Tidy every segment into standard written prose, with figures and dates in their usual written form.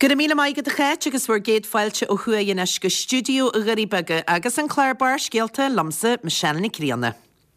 Gyda míle mai gyda chet agus bwyr gyd failte o hwy yn ysg studio y gyribygau agus yn Clare Bar sgielta lamsa Michelle ni Crianna.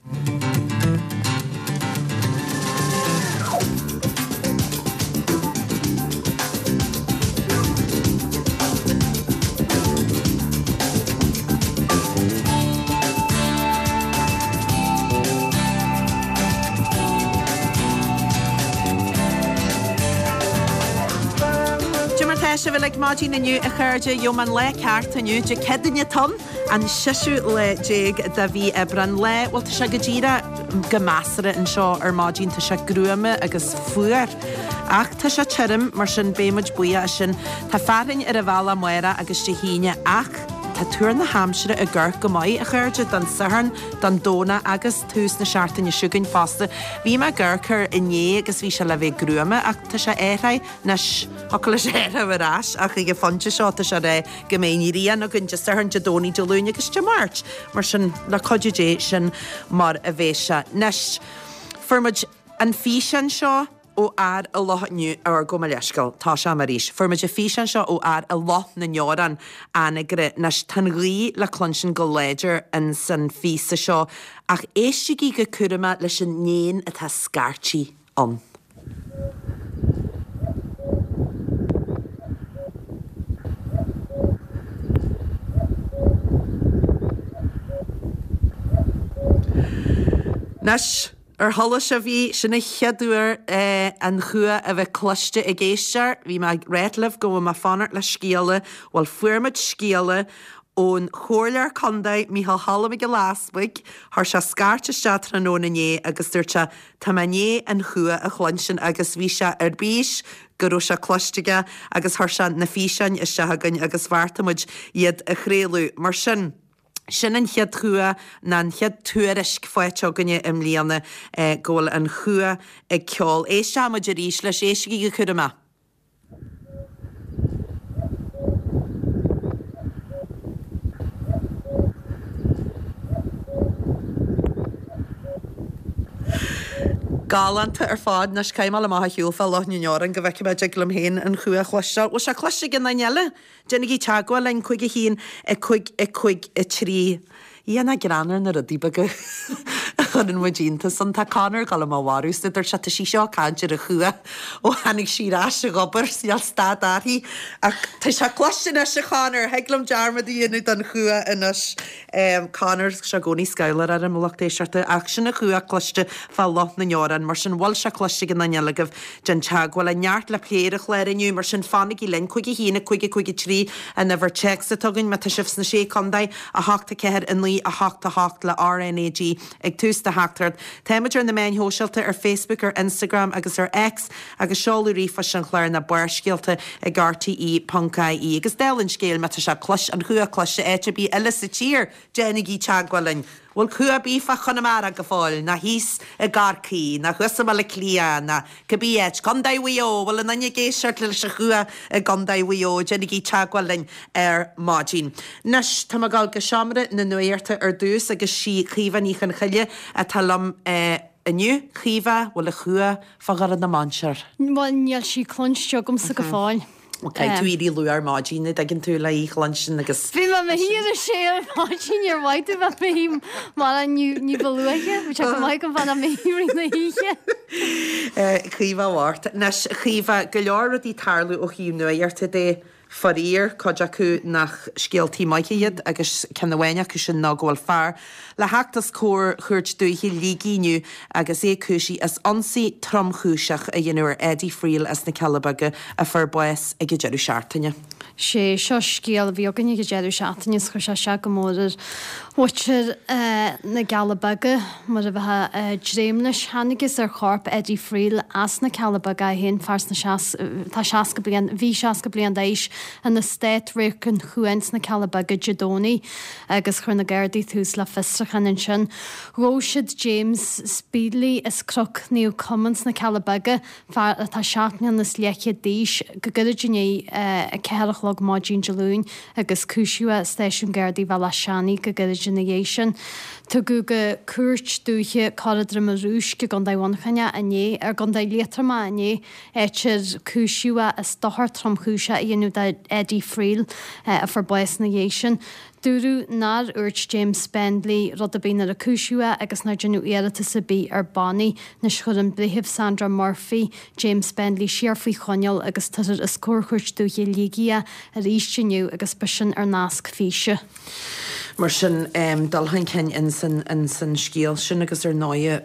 Se bhfuil ag máidí naniu a chuirde joman le ceart aniu de cedanne ton an siisiú le déag da bhí ebran le bhil se go ddíra go measara an seo ar máidín tá se grúame agus fuair. Ach tá se tirim mar sin béimiid buia a sin tá fearin ar a bhela muire agus de híine ach tá túr na hamsere a gur go mai a chuirde dan saharn, dan dóna agus tús na seaartain siúgain fásta. Bhí me gurcur iné agus bhí se le bheith grúame ach tá se éthai nes hocail sé a bhrás ach ige fonte seo tá se ré goméí rian a gunn saharn de dóní de lúne agus de mát mar sin le codidé sin mar a bhéis se. Nes formid an fí sin seo ó ar a lothniu ar go leiscail tá se maríis. Formaid a fí an seo ó ar a loth na neoran anagre nes tan rí le clonsin go léidir an san físa seo ach éistigí go curama leis an néan atá scartí an. Nes hallas a bhí sinna cheadúir an chua a bheith cloiste i ggéistear, bhí me réitleh go ma fanart le scéala, bhil fuirmid scéala ón chóirlear condaid Mícheál Hallam go láspaig, thar se scarta steatra nó nané agus dúirte tamané an chua a chlansin agus bhí se ar bís gurú se cloisteige agus thar se na físein is se hagann agus bhartamuid iad a chréalú mar sin. Sin an chead chua na an chead tuairisc foiiteo gonne im líana ggóil an chua ag ceol. É se muid a rís leis éisigi go curama. Galanta ar fád nes caiimala maitha hiúil fel lothniú neoran go bheice beid glum héin an chua chluisteil. O se chluiste gin naile, dénig í teagá lein chuig a hín chuig i trí. Íana granar na rudíbaga chun an mudínta san tá canar gal má bhharús idir se sí seo caidir a chua ó hanig sírás a gobar síal stádarí ach tá se cloiste se chanar heglam dearmad dhéanú an chua inas canar se gcóí scalar ar an mlachtéisiirta ach sin na chua cloiste fel loth na neoran mar sin bhil se cloiste gan nanealagah den teagháil a neart le pléirech le iniu mar sin fannig í len chuig hína chuig trí a never check sa tugann me tá sibs na sé condaid a háta ceir in lí a hácht le RNAG ag tústa háchtart. Téimidir na main hóseilta ar Facebook ar Instagram agus ar X agus seáú rifa sin chléir na buirscéalta ag RTE.ie agus délann scéal me se cluis an chua cluiste éitiribí eile sa tír déanaí teagháilin. Bhfuil chua bífa chunamara go fáil na hís a garcaí na chusa le clia na cabbíéid gandaidhuió bhfuil an nanne géisiart le se chua a gandaidhuió déanaí teagháilin ar máidín. Nes tá gáil go seamra na nuirta ar dús agus sí chíomhaní chun chuile a talam aniu chíomha bhfuil a chua fagar na manseir. Bhainneal sí clonsteo gom sa go fáil. Ok, tú irí luar máidína agin tú le í chlansin agus. Bhí me híad a sé ar máidín ar bhaite bheit mé má a ní bhluaige, bhí go maiid go bhana méí na híe. Chíomha bhhart. Nes chíomha go leor í tarlú ó chiú nuirta dé farír coid acu nach scéaltí maiiciad agus cenahhaine acu sin nágháil fearr. Le heachtas cór chuirt dúiche lígíniu agus é cúsí as ansaí tromchúiseach a dhéanúir Eddie Friel as na Calabaga a fearbuas ag go deireadh seaartaine. sé seo scéal bhí gan go déadú seatain is chu se go mórir Watcher na Calabaga mar a bheit dréimnes hanagus ar chorp Eddie Friel as na Calabaga hen fars na tá seaca blian bhí seaca blian déis an na stéit récinn chuint na Calabaga Jadóní agus chur na Gardaí túús le fistrachan in sin. Róisiid James Speedley is croc New Commons na Calabaga tá seaachna na sléiche díis go goidirné a ceach chlog Máidín Jalún agus cúisiúa Stéisiún Gardaí bhela seanaí go Generation. Tá go cuairt dúthe caradra marúis go gandaidhhachaine ané ar gandaid létrama ané éitir cúisiúa a stothar trom chúise dhéanú Eddie Friel a forbáis Nation. Dúrú nar úirt James Spendley rud a bína a cúisiúa agus na genú éirita sa bí ar bannaí na chur an brithimh Sandra Murphy, James Spendley siar faoi choneal agus tuidir is cóirchuirt dúthe lígia a ríisteniu agus bisin ar nasc físe. Mar sin dalhain cin in san scíal sin agus ar náide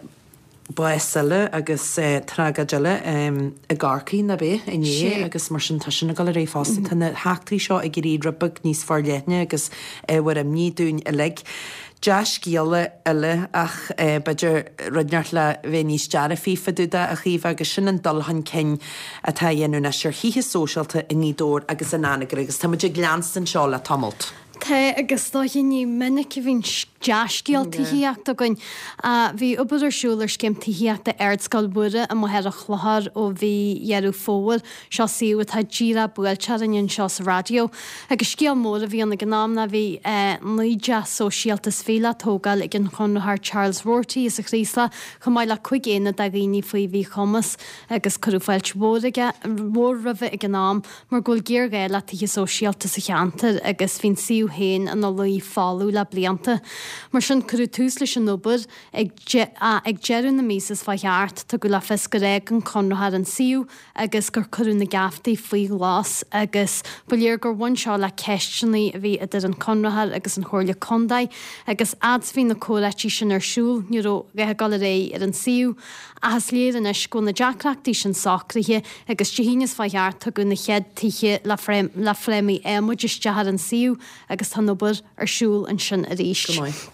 Baisile agus tragaile a garcaí na bé iné agus mar sin tá sin go ré fásta tanna heachtaí seo ag gurí rubug níos farléithne agus bhar am ní dún a le. Deas cíala eile ach beidir runeart le bhé níos deara fifaúda a chiomh agus sin an dalhan cin atá dhéanú na seir híthe sóisialta i nídóir agus an anagur agus táidir gleanstan seo le tamalt. Tá agus tá ní minic a bhín deascíaltaííocht a goin a bhí obairirsúlar cimtaíocht a airscail bure a mohead a chluthar ó bhí dhearú fóil seo siú tá díra builtear in seo sa radio agus cíal mór a bhí anna gnámna bhí nuide sóisialtas féile tógáil ag an chunthar Charles Rorty is a chrísla chu maiile chuig éine a ghaoine faoi bhí chumas agus chuúfáilt mórige mór raheh ag gnám mar ggóil géirgéile tuí sóisialtas a cheantar agus hín siú héin an luí fáú le blianta. Mar sin chuú tús leis an nóbud ag jeann na mísas faheart tá go le fis go réig an conrathar an siú agus gur chuú na gaftaí faoi glás agus buléir gur bhain seo le ceistinaí a bhí idir an conrathar agus an chóirle condaid agus ads hí na córatí sin arsúl níró bheitthe gal ré ar an siú a has léan is go na deacreachtaí sin sacrathe agus tíhínas faheart tá go na chead tithe le fréimí émuidirtehar an siú agus tá nóbud arsúl an sin a ríist.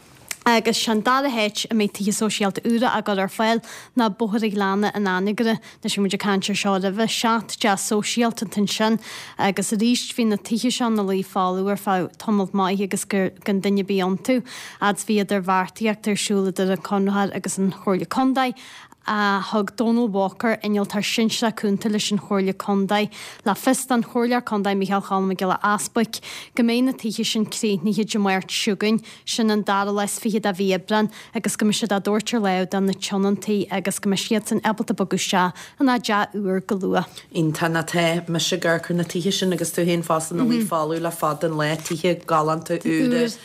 Agus sean dála héit a méid tithe sóisialta úra a god ar fáil na bothir lána an anigre na sin muidir cantir seo a bheith seat de sóisialta tin sin agus a ríist hí na tithe seán na lí fáú ar fá tomalt mai agus gur gan duine bíon tú ads bhí idir bhartaíocht arsúla ar an conrathar agus an chóirle condaid a thug Donald Walker inol tar sinse cúnta leis an chóirle condaid le fist an chóirlear condaid Michael Chalma gile aspaig goména tithe sin críníhe de mairt siúgain sin an dara leis fiad a bhíbran agus go se a dúirtar le an na tionantaí agus go siad an ebalta bogu se an a de uair go lua. Ínta te me se ggurchar na tithe sin agus tú hén fásan na lí fáú le fad an le tithe galanta úde.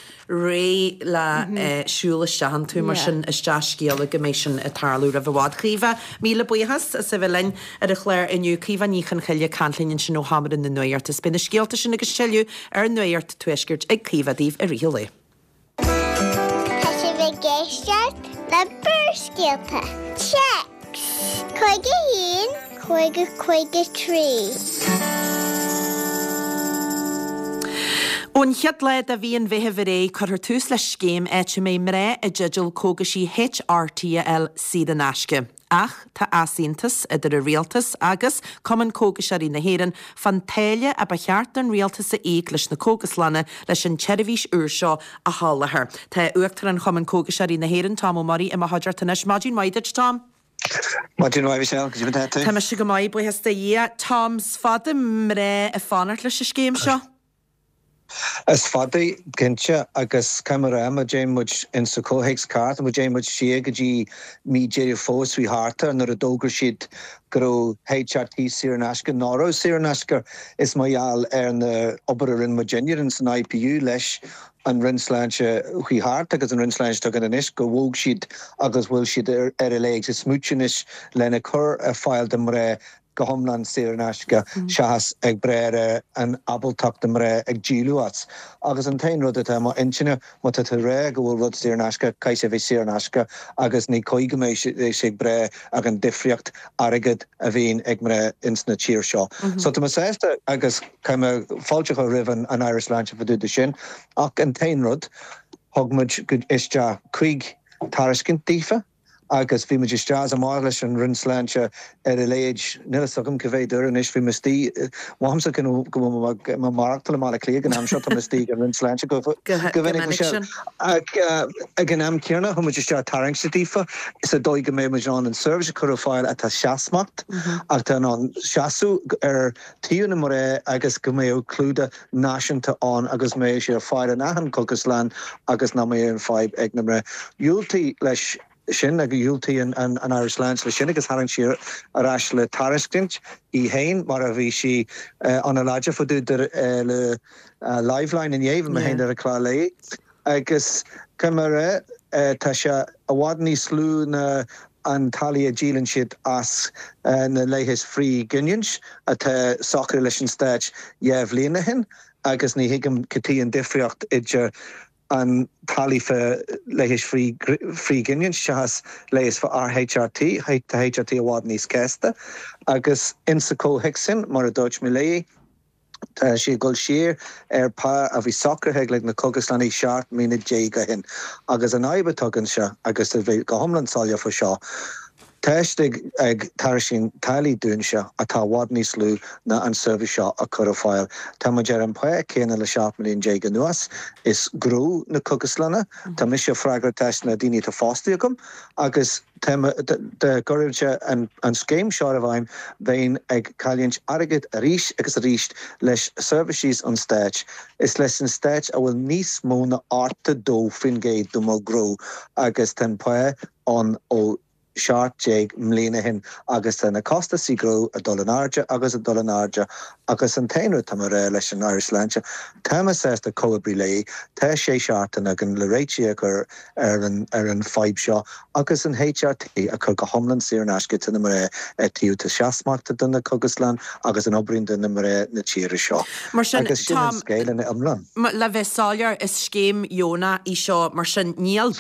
Ré le siúla sehan tú mar sin is deascíala go mééis sin a tarlú a bhhád chríomh míle buchas a sa bhlein ar a chléir inniu críomh níchan cheile canlinn sin ó hamar in na nuirt is bin scéalta sin agus seú ar nuirt tuisgirt ag críomhdíh a riolé. Tá sé bh géisteart le burscéalta. Checks! Chuige hín, chuige trí. Ón chead leid a bhíon bheitthe ré chuir tús le scéim éit mé mré a judul cógasí HRTL siad an asce. Ach tá asíntas idir a rialtas agus cuman cógasarí na héan fan téile a becheart an rialtas a éag leis na cógaslanna leis an teidirhís úr seo a hálathair. Tá uachtar an cuman cógasarí na héan Tom O'Murray i haidirtanis Máidín maidir Tom. Máidín Mhaidhísel, go dtí tú. Tá me si go maiid buchas da Tom's fada mré a fánart leis a scéim seo. As fadaí cinnte agus camera a déimmuid in sa cóhéics cart a déimmuid si go dtí mídéir fós fhí hátar nar a dógur siad go HRT Sir an Asca náró Sir an Asca is maiall ar na obair in Virginia in san IPU leis an rinsláinte chuí háart agus an rinsláinte gan an is go bhóg siad agus bhfuil siad ar a léig sa smútenis lena chur a fáil de mré go homlan Sir an Asca seas ag breire an abaltach de mré ag díluats. Agus an tain rud atá má intine má tá ré go bhfuil rud Sir an Asca caiise bhí Sir an Asca agus ní coige mé sé bré ag an difriocht aigid a bhíon ag mré insna tíir seo. So tá sésta agus caiime fáilte go rihan an Irish Lanche fa dúda sin ach an tain rud thugmuid go iste chuig tarascin tífa agus bhí muidir stras am leis an rinsláinte léid nilasagam go bhéidir an is bhí mistí bhamsa go marachtal mála clégan am seo mistí an rinsláinte go bhfuinnig se ag an am cearna chu muidir ste taring sa tífa is a dóid go mé John an service chuáil a tá seaasmacht ach tá an seaasú tíúna mar agus go mé clúda náisianta an agus mé sé fáir an ahan Coguslan agus ná mé an fáib ag na mre Júltaí leis sin a go dúiltaí an Irish Lands le sin agus haran siar arás le tarascint í héin mar a bhí si an a láide fodúidir le liveline in éhan a héin ar a chlá lei agus cumara tá se a bhád níos slú na an talí a dílann siad as na leihes frí gunions a tá soccer leis an stáit jebh líana hin agus ní hiigem cotí an difriocht idir an talí fe leihes frí gunions se has leihes for RHRT HRT a bhád níos césta agus insa cóhicsin mar a dóid mi lei Tá sé gol siar pá a bhí soccerthe le na Coguslan í seart mína déga hin agus an aibe tugann se agus a bheith go homlan sáile fa seo. Teistig ag tar sin talí dún se a tá bhád níos slú na an service seo a chur fáil. Tá ma dear an poe céna le seaapmalíon déga nuas is grú na Coguslanna, Tá mis se freigra teist na daoine tá fástaí agam agus de goirse an scéim seo a bhaim bhéin ag cailíonn agad a ríis agus a ríist leis services an stéit. Is leis an stéit a bhfuil níos mó na áta dó fin géad do má grú agus ten poe an ó seart déag mlíana hin agus na costa sigrú a dolanarja agus a dolanarja agus an téanú tam ré leis an Irish Lancha. Táime sésta a cóabrí lei, tá sé seartan agin le réiti gur ar an fáib seo agus an HRT a chur go homlan sír an ascit na mar tíú tá seaasmachta duna Coguslan agus an obrín duna mar na tíre seo. Mar sin agus sin an scéile na amlan. Le bheith sáilear is scéim Jóna í seo mar sin níl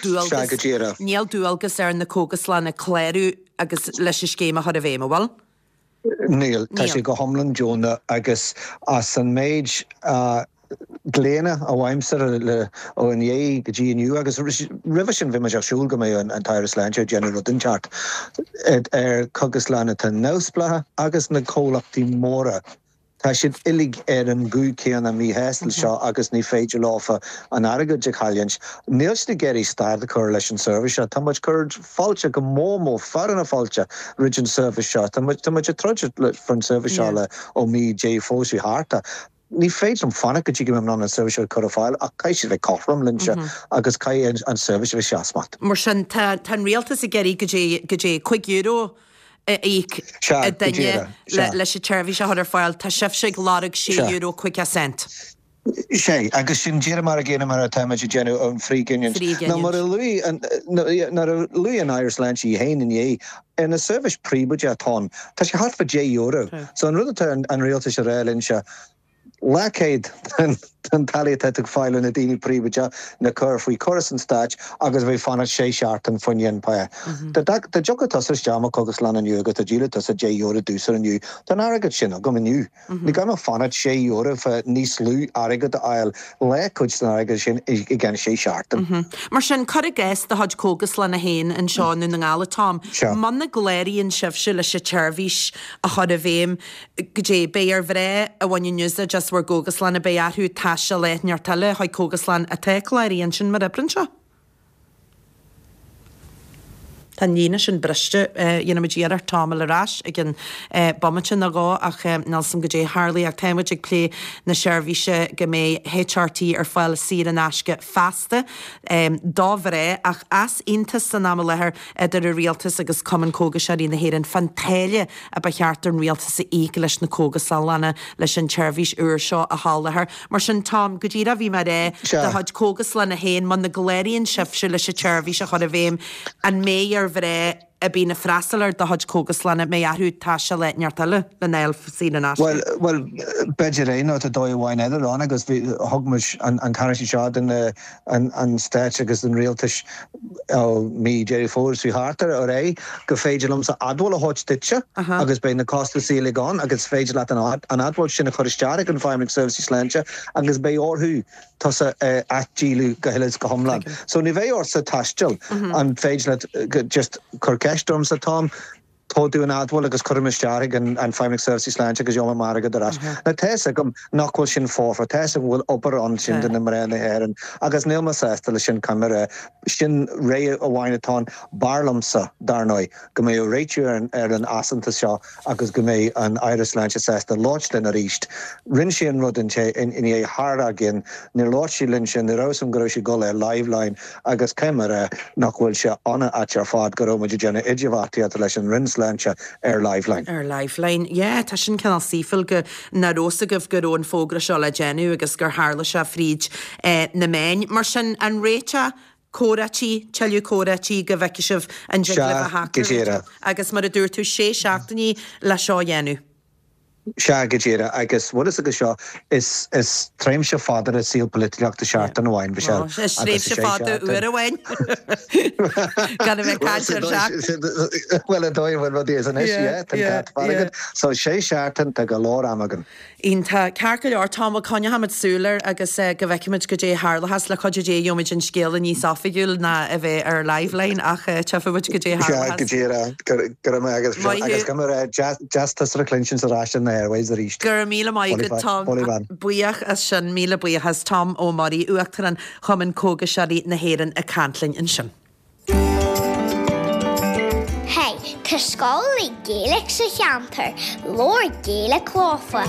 dúal gus ar na Coguslan na cléirú agus leis scéim a chud a bhéim bhil? Níl, tá sé go homlan Jóna agus as an méid gléine a bhaimsar le ó an dhé go GNU agus rih sin bhí me seagsúil go mé an Irish Lancha General Rudinchart ar Coguslan tá nósplathe agus na cólachtaí móra. Tá siad illig ar an gúd céan a mí héstal seo agus ní féidir láfa an agad de chaillians. Níls na geirí stair a chur leis an service seo, tá muid chur fáilte go mómó faran a fáilte rid an service seo, tá muid a troide fan service seo le ó mí dé fósí háta. Ní féidir an fanna go tíigim an service seo chur a fáil a caiisi bheith cochram linse agus cai an service bheith seaasmacht. Mar sin tá rialtas a geirí go dé €5 daine leis teirbhí se chuidir fáil tá sibh sé láraigh €6 50 cent. sé agus sin díra mar a ggéine mar a táimeid genú an frí gunions. Na mar a luí an Irish Lancha í héin in dhé ar na service príbudé atá, tá sé hart fa €10. So an rud an réaltas a réilinn se lecéid an talí teach fáil na daoine príomide na chur faoi choras an stáit agus bheith fanna sé seart an foiin pe. Tá jogadtá sa deama Coguslan aniu agus a díla a €10 dúsar aniu, Tá agad sinna go aniu. Ní gan fanna €6 fe níos lú agad a ail le chuid na agad sin i ggan sé seartan. Mar sin chur a gceist a thuid Coguslan a héin an seánú na ngála tám. Man na gléiríonn sibhse leis teirbhís a chud a bhéim go dé béar bhré a bhaine nusa just war Coguslan a béarthú se leithnear tale haid Coguslan a teicláiríonn sin mar ebrin seo. Tá níine sin briste dhéana díar támal arás ag an bommate na gá ach nelsam go dé Harlaí ag téimiid ag lé na seirbhíse go mé HRT ar fáil sí an asce fasta dábhré ach as intas san ná lethir idir a rialtas agus cuman cógas í na héann fantéile a ba cheart an rialtas a íce leis na Coguslanna leis an teirbhís uair seo a hálethir. Mar sin tám go dtíra bhí mar de chuid Coguslan a héin man na gléiríonn sibhse leis a teirbhís a chud a bhéim an méar bhré a bí na freistalir do hod cógus lena mé ahrú tá se le neartile le nail sí na Well, beidir é nó a dóhhain eidirrán agus bhí thugmuis an carisi seád an stéit agus an réaltas mí Jerry Fowles hí hartar ó ré go féidirlumm sa adhil a háid ditse agus bé na costa síla gán agus féidir le an adhil sin na choristeach an Farming Services Leinse agus bé orthú tá sa atdílú go hiiles go homlan. So ní bhéh or sa taistil an féidir le just chorceistorm sa tám tóú an adhil agus chuimisteach an Farming Services Leinse agus Joma Marga darás. Na teise gom nachhfuil sin fófra, teise bhfuil opair an sin den na marna éan agus nílma sésta le sin camera sin ré a bhhainetá barlamsa darnóid go mé réitiú ar an asanta seo agus go mé an Irish Leinse sésta láitlin a ríist. Rinn sé an rud in é hára gin ní láití linn sin na rásam go sé go le liveline agus camera nachhfuil se anna atar fád go róid déna idirhhatíí leis an rins Leinse Liveline. Liveline, tá sin cenal sífil go na rósa goh gurón fógra seo le genú agus gur hála se fríd na main. Mar sin an réite córatí, teú córatí go bheice an jigla a háca agus mar a dúir tú 6 seachtaí le seo dhéanú. Se gedéire agus bhfu agus seo is tréim se fáidir a síl politiachta seart an bhhain bhí se. Sréimh se fáidir uair a bhhain. Gan bheith caiir seach. Well a dóimhfuil rud is an isgad, so sé seaartan tá go lár amagan. Ínta cearcail or tá conne hamid súlar agus go bhheiciimiid go dé hálahas le chuidir dé dioid an scéal ní safiúil na a bheith ar Liveline ach tefaid go dé gedéire agus go mar Justice Reclintions ará Airways a ríist. Gur míle mai go Tom buíoch as sin míle buíochas Tom ó marí uachtar an chumann cóga seí na héan a cantlinn in sin. Hey, tá scólaí Gaelic sa cheantar, Lord Gaelic chlófa.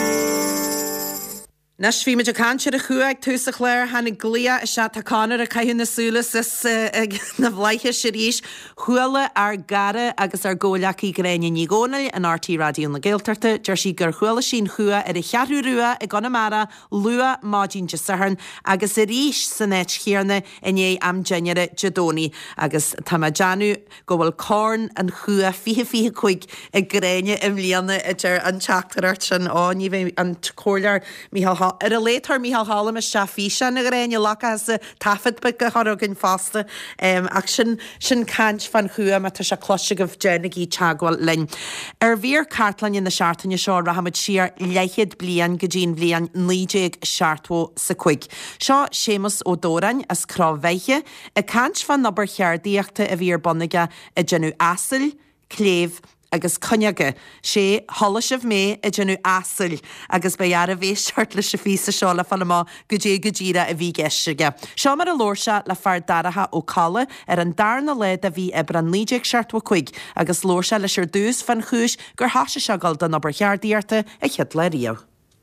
Nas bhí meid a cantir a chuaig túsa chléir hena glia a se tacánar a caiún nasúlas na bhleiche sé ríis chuala ar gara agus ar ggólachaí gréine ní gcónail an RT Radioún na Gaeltarta, deir sí gur chuala sin chua ar a chearú rua i Gonamara lua mádín de saharn agus a ríis san éit chéarna in é am January Jadóní agus tamajanú go bhfuil corn an chua fihe chuig i gréine im líana idir an teachtarart sin ní bheith an cóir Mícheál ar a létar Mícheál Hallam is seaí sin na réine lacha a tafid be go thorgan fásta ach sin cant fan chua me tá se cloise goh dénagí teagháil lein. Ar bhír cartlainn in na seaartainine seo rahamid siar leichiad blian go dín bblian 9 seaartó sa chuig. Seo Séamus ó Dórainn as crábhheiche a cant fan nabar cheardíochta a bhír bonnaige a genú asil, cléh agus conneaga sé tholasih mé a genú asil agus bear a bhééis seart le se físa seo le fallá go dé go ddíra a bhí geisige. Seo mar a lóirse le fear daratha ó calla ar an darna le a bhí ib an 9 seartha chuig agus lóirse leis ar dús fan chúis gur háise segal don nabar cheardíarta a chiad le riamh.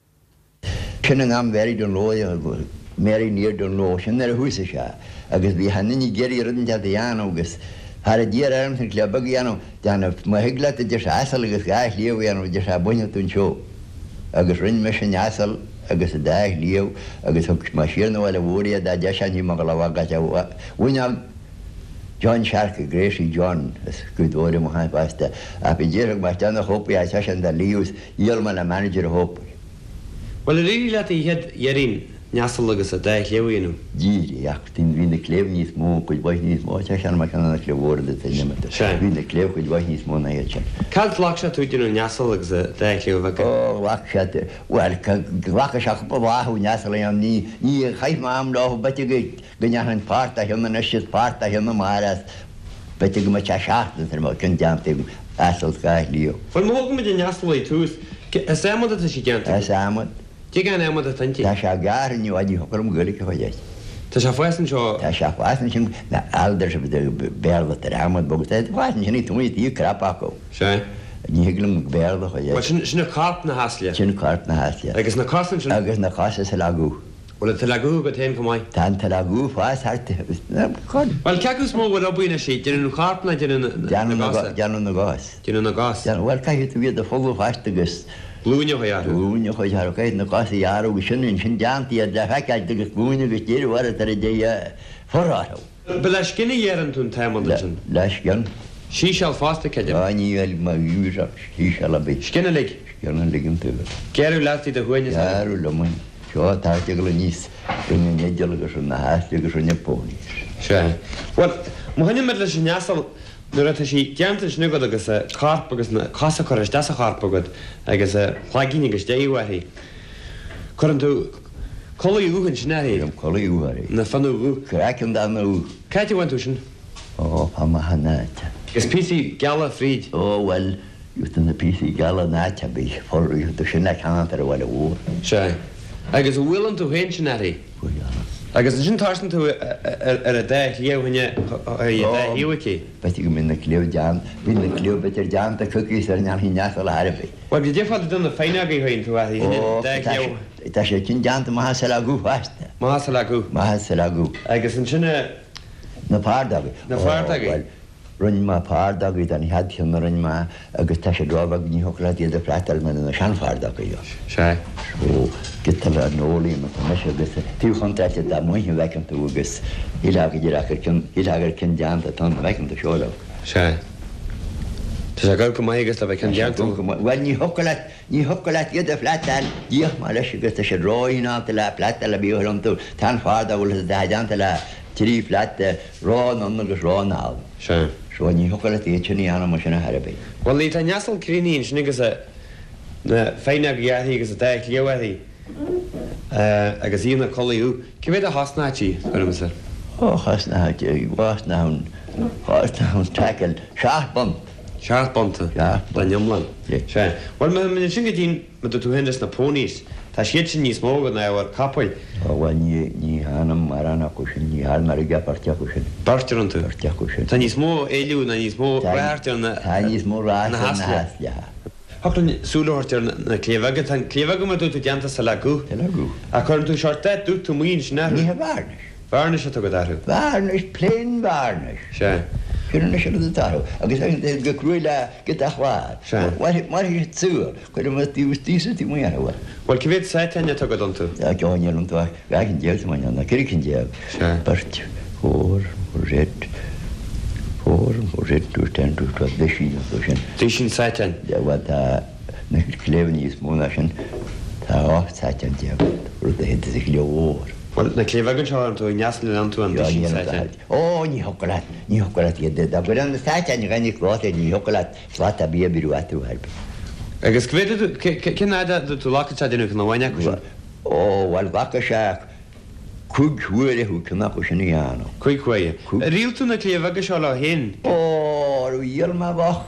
Sin am very don lo Mary near don lo sin ar a húsa se agus bhí haní géirí rudan dean agus har a díar arm sin cleabbaíanam deanna má hiigla a de asal agus gaith líomhhéanam de se buine tún seo agus rinn me sin asal agus a daith líomh agus má siarnahil a bhóí a de seaní má go lehhaga bhuiineal John Shark Gracie John is goúdóir mo haáiste a be ddíach mar deanna hópaí a se an de líos íolman a manager a hópa. Well a ri le í head dhearín neasal agus a daith leabhíanú. Díri ach tín hín na cléh níos mó chuid bhaith níos mó te sean mar chena cléhóra de taimeta. Hín na cléh chuid bhaith níos mó na héad sin. Cad lách se tú dúnú neasal agus a daith leabhhaga? Ó lách se well ghlacha seach ba bháthú neasal an ní chaith má am láth bete go neachan páirta heanna neisiad páirta heanna maras bete go me te seachta tar má cin deanta asal gaith lío. Fuil mógan me de neasal í tús is émada a sí ceanta? Is émad. Tí gan émada a tantí? Tá se gáirniu a dí chum golik a chuéis. Tá se fásan seo? Tá se fásan sin na aldar se bearla tar émad bogus fásan sin í túí í crapáco. Se? Ní higlum bearla chuéis. Sinna carp na haslia? Sin carp na haslia. Agus na casan sin? Agus na casa sa lagú. Well te lagú go téim go mai? Tá te lagú fás harte. Well cegus mó bhfuil a buine sí, déanú carp na déanú na gás. Déanú na gás? Well caiith tú a fogú fástagus. Blúine chuar. Blúine chuar caiith na gás jarú go sin sin deantaí a de feiceid agus blúine go tíirhhar tar a dé forrátha. Be leis cinna dhéaran tún téimada sin? Leis gan. Sí shall fásta ceidir. Níl má úra sí se be Scinne lig. ceanna ligin tú. Ceirú leirtaí do chuine. Jarú lemuin seo táte go le níos rinne néideal agus na háiste agus rinne póní. Se. Well, mo hinine me leis neasal nuair a sí deanta snugad agus carpa agus na casa choris de a charpagad agus chláigíine agus déhhaí. Chuann tú choí úhann sinnéí Am choíúharí. na fanú. Crackan dáú Caiite bhaint tú sin? ó ha hannáte. Gus pí geala fríd. Ó well útan na pí gal náte bí forú sinna cheantar bhile úr. Se. Agus bhfuiln tú héin sinnéí. Agus sin tarsan tú ar a d léomhaine hiúicí. Beti go minna cléh dean, hí na cléh betir deanta chuí ar nean hí neasal airbe. Well go défáil duna féineagaí haon tú leo. Tá sé cin deanta má se le gúhaiste. Má le acu. Má se le gú. Agus an sinne Na pádaga. Na páirdaga. Runn má pádaga an headchan na runn má agus tá sé drábah ní hola iad a freital man na seanfádaga jo. se. Ó gital ar nólí me me agus tíúchantáte a muhin vecin tú agus idir cin deanta tan vecin a seolah. Se. Tá sé gur go maigus le bheith cin deantú. Well ní hola iad a freital díoch má leis agus tá sé ráíná le fleital a bíom tú tan fáda bhfuil a deanta le trí flete rán an agus ránáil. Se. Seo ní hola éitina anna mar sinna Harbé. Well lí tá neasal crínín sinnigus na féineagaí agus a d leohaí agus íonna choíú. Cibhéad a hasnátí chum sa? Ó chasna bhásna teil seaachbant. Seaartbanta le neomlan. Se. Well me sin go dtín me tú hendas na póníos. Tá siad sin níos mógad na bhar capáil. Bhil ní hanam mar anna go sin ní há mar g parteachú sin. Bartear an tú. Parteachú sin. Tá níos mó éú na níos mó réirtear na Tá níos mórrá na hasle. Thlan súlairtear na cléomhagad tá cléomhaga tú tú deanta sa leú. Te leú. A chun tú seirte dú tú muon sin Ní ne. ha bharnes. Bharne se tu go darú. Bharnes plain bharnes. Se. Cúna se atá. agus go cruúile go ahád. Mar túúr chuir mar tíústísa tí muarhfuil. Well cibhéad saiteine tu go don tú. A ceáinarm tú bhecinn déalt mai na circinn déag. Bart hór réú tenú leisí sin. Tí sin saitein. Bhil na léhan níos múna sin tá áhtain déag ru a hénta sig leór. Well na cléomhagann seo an tú neasla an tú an sin saitein. Ó ní hola iad a go an natáin gannig ráta ní hola slá a bí birú atúharbe. Agus cin áide tú lácha duine na bhaine chu. Ó bhil bhacha seach chuúire chu cannachú sinna dhéanú. Chuighaide. Riil tú na cléomhaga seo le hen. Ó dhéal má bhach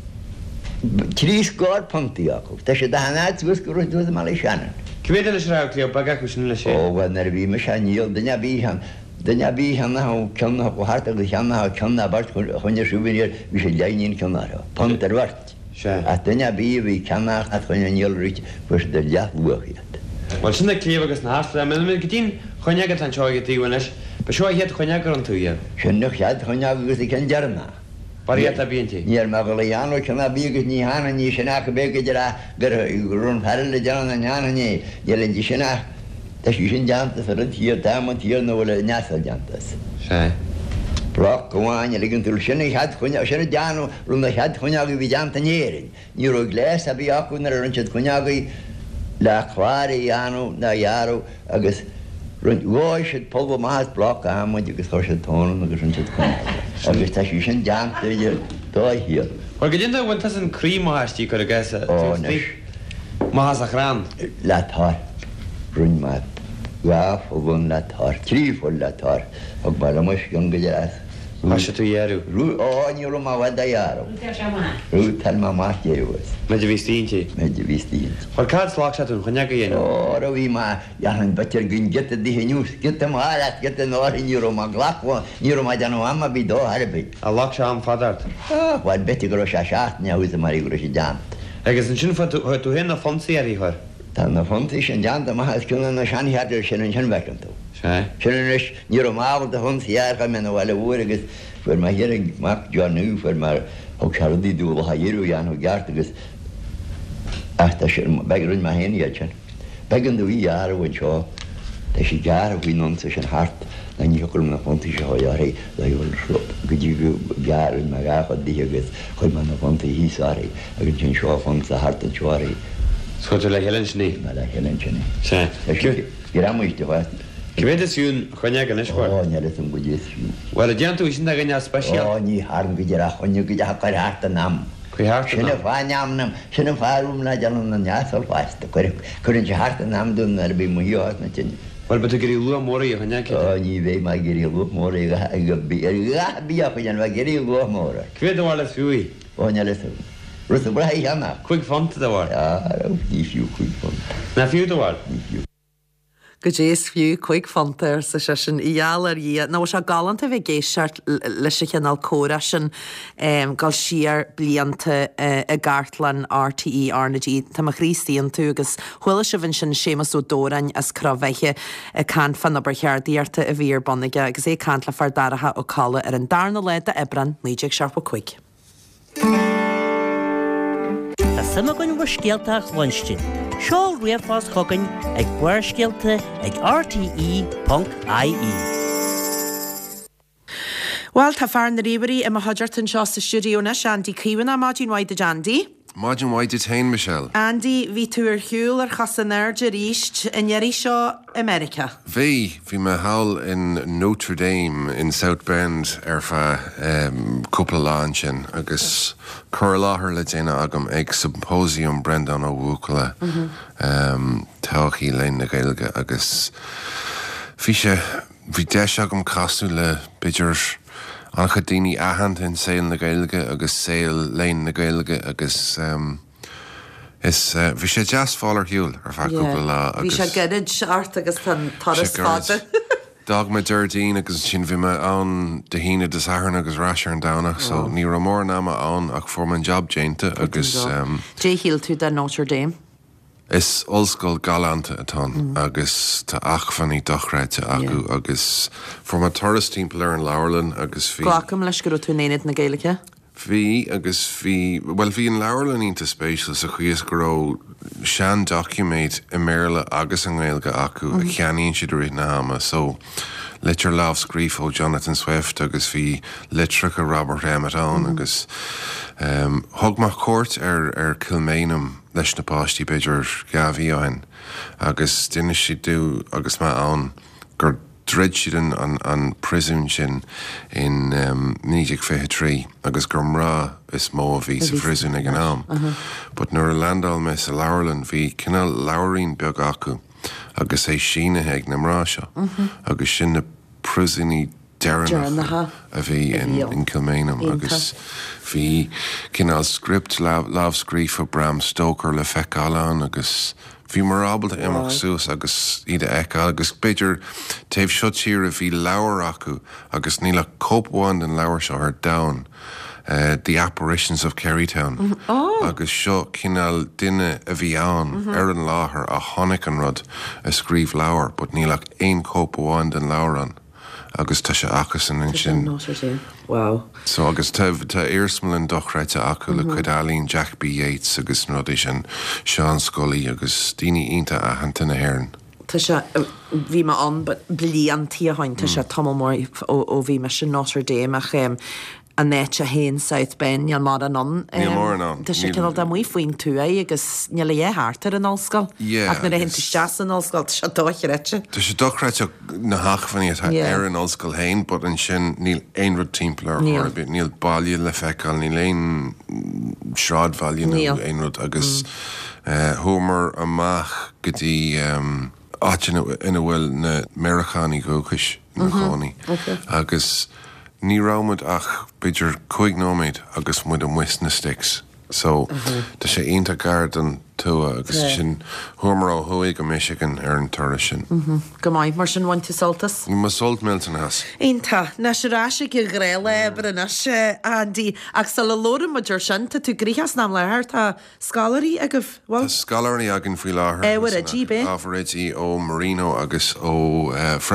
trís gáir pantaí acu. Tá sé dáid bus go ruú má lei seanan. Cibhéad leis rá cléombaga chu sin le sé. Ó bhil nar bhí me se níl duine bíhan. Duine bí hena ceanna go háart agus cheanna ceanna bart chuine siúbíir bhí sé leíon ceanna. Pantar bhart. Se. A duine bí bhí ceannach a chuine níolrit bus de leathhuachiad. Well sinna cléomhagus na hásta me go dtín chuineagad an seoige tíhain leis, be seo héad chuineagar an túíar. Sinna chead chuine agus i cin dearna. Baríad a bíonntí. Níor me go le dhéanú cena bígus ní hána ní sinna go béidir gur rún fearla deanna neanané dhélann dí sinna Tá sí sin deantas a an tíir dáman tíar nó bhfuil neasal deantas. Se. Bra goháine ligann tú sinna chead chuine sinna deanú rúna chead chuineagaí bhí deanta néirinn. Ní ro gléas a bhí acunar ar an siad chuineagaí le chláirí dheanú na dhearú agus gáid siad polba más blach amid agus chu sé tónn agus an siad chuine. Agus tá sí sin deanta dóhíal. Well go dtíonnta bhaint an crímáistí chu a gasa. Ó nes. Más a chrán. Letá runn má gá ó bhn letá tríomhil letá ag mar muis gan goidir. Má se tú dhearú. Rú áinú má bhd a dhearú. Rú tal má más déhs. Meidir bhí tíintí. Meidir ví tíon. Well cád slách se tún chuineaga dhéanú. Ó bhí má dean betir gunn get a dhéús, get mála get an áirníú má ghlachha níú má deanú ama bí dóthbí. A lách se am fadart. Bhil beti go se seaachne ús a marí go sé deant. Agus an sin tú héna fonsaí chuir. Tá na fontaí sin deanta má cúna na seanheadidir sin an sin bhecantú. Se. Sinnis ní mábal a hunsaíarcha me na bhile bhór agus fuair mar hiring mac Johnú fuair mar ó cheí dúla ha dhéú anú geart agus begrún má héanaad sin. Began dú íhearhhain seo Tá sé dear a bhí nonsa sin hart na níocil na fonta se háirí le bhfuil go dtí dear me gacha dí agus chuil man na fonta híáí agus sin seo fonta hart an seáí. Scoil le helan sní me le helan sinna. Se. Gur amúiste bhaid. Cibéidirún chuine gan iscuil? Áine an budéisiú. Well a déantú sin gan speisial. Ní harm go dear a chuine go deach chuir hart an am. Sinna fáineamnam sinna fáúm na deanam na neasal fáiste chuann se hart an amdún ar bhí muíáit na tinine. Well bet gurí lu mórí a chuine? Ní bhéh mai gurí lu mórí go bí a chuin bh gurí lu móra. Cuiad bhil le fiúí? Áine le Ru a brethe anna. Chuig fanta bhil? Ní fiú chuig fanta. Na fiú bhil? Ní fiú. Go dééis fiú chuig fantar sa se sin iálar í. ná se galanta bheith géisiart leis se chéanál córa sin gal siar blianta a gartlan RTE Arnadí Tá a chrístíon tú agus chuile se bhain sin sémas ó dórain as crabheiche a can fan na barcheardíarta a bhír bonige agus é cant le far daratha ó calla ar an darna leid a ebran níideag searpa chuig. Tá sama gon bhar scialteach Lonstin. Seáil riamhás chogainn ag buir scialta ag rte.ie. Well, tá fear na ríbarí i haidirta an seo sa stúdióna Andy Cíwan a Máidín Waide Andy. Máidín Waide tain, Michelle. Andy, hí tú ar hiúil ar chasan airde ríist in dhearí seo America. Bhí me hail in Notre Dame in South Bend ar fa cúpla láin sin agus chur láthair le déine agam ag symposium Brendan ó Bhuacala táchaí lein na Gaeilge agus bhí deis agam casú le beidir ancha daoine ahand in saoil na Gaeilge agus saoil lein na Gaeilge agus bhí sé jazz fálar hiúil ar fa cúpla lá Bhí sé geirid art agus tan taras fáda. Dag me dúirdín agus sin bhí me an de híine de saharn agus ráisiar an dánach, so ní ra mór náma an ach form an job déinte agus Dé híl tú den Notre Dame? is ollscoil galanta atá agus tá achfaní dochreite acu agus form a tourist timppla an Laurelin agus bhí. Glacham leis go tú néad na Gaeilge? Bhí agus bhí an Laurelin ínta spéisial sa chuos go sean document i méle agus an Gaeilge acu a cheanaíonn siad ri na hama, so litir láh scríf ó Jonathan Swift agus bhí litricha Robert Emmet an agus thugmach cuairt ar Kilmainham leis na páistí beidir gabhí áin agus duine si dú agus má an gur dreid siad an prism sin in 1953 agus gur mrá is mó a bhí sa frisún ag an am. But nuair a landál me sa Laurelin bhí cinál Laurín beag acu agus é sinathe ag na mrá seo agus sin na prisúní dearnach a bhí in Kilmainham agus bhí cinál script lábhscríf ó Bram Stoker le feicáán agus bhí marrábalta imach suas agus iad eá agus beidir taobh seo tír a bhí leabhar acu agus níla cópháin den leabhar seo ar down The Apparitions of Kerrytown agus seo cinál duine a bhí an ar an láthair a tháinig an rud a scríomh leabhar, but nílach aon cópháin den leabhar an agus tá sé achas in sin. Wow. So agus tá éirsmlinn dochreite acu le chuidálíonn Jack B. Yates agus nudí sin Sean Scully agus daoine ionta a hananta na hhéireann. Tá sé bhí me an bliantí a hain tá sé tamilmór ó bhí me sin Notre Dame ach a nete héin South Bend neal mar an an. Tá sé cinál da mí faoin tú agus neala é hátar an allscail. Ach na hénta steas an allscail tá sé dóithreite. Tá sé dochreite na hachfaní atá ar an allscail héin, but an sin níl aonrad timpplair níl bailí le feiceáil níl aon sráidbhailí nó aonrad agus thuair amach go dtí áitina ina bhfuil na Americaní góchais na chánaí agus ní rámad ach beidir 5 nóméid agus muid an muis na sticks. So tá sé ionta gard an tua agus sin thuair ó thuig go Michigan ar an tuaire sin. Go maiid mar sin bhainte soltas? Má solt Milton has. Ínta, na sé ráise go gréile brena se Andy ach sa le lóra maidir sin tá tú gríchas ná lethir tá scalarí agah Tá scalarí agin faoi láthair. Éhar a GB. Áfar ó Marino agus ó Frebel.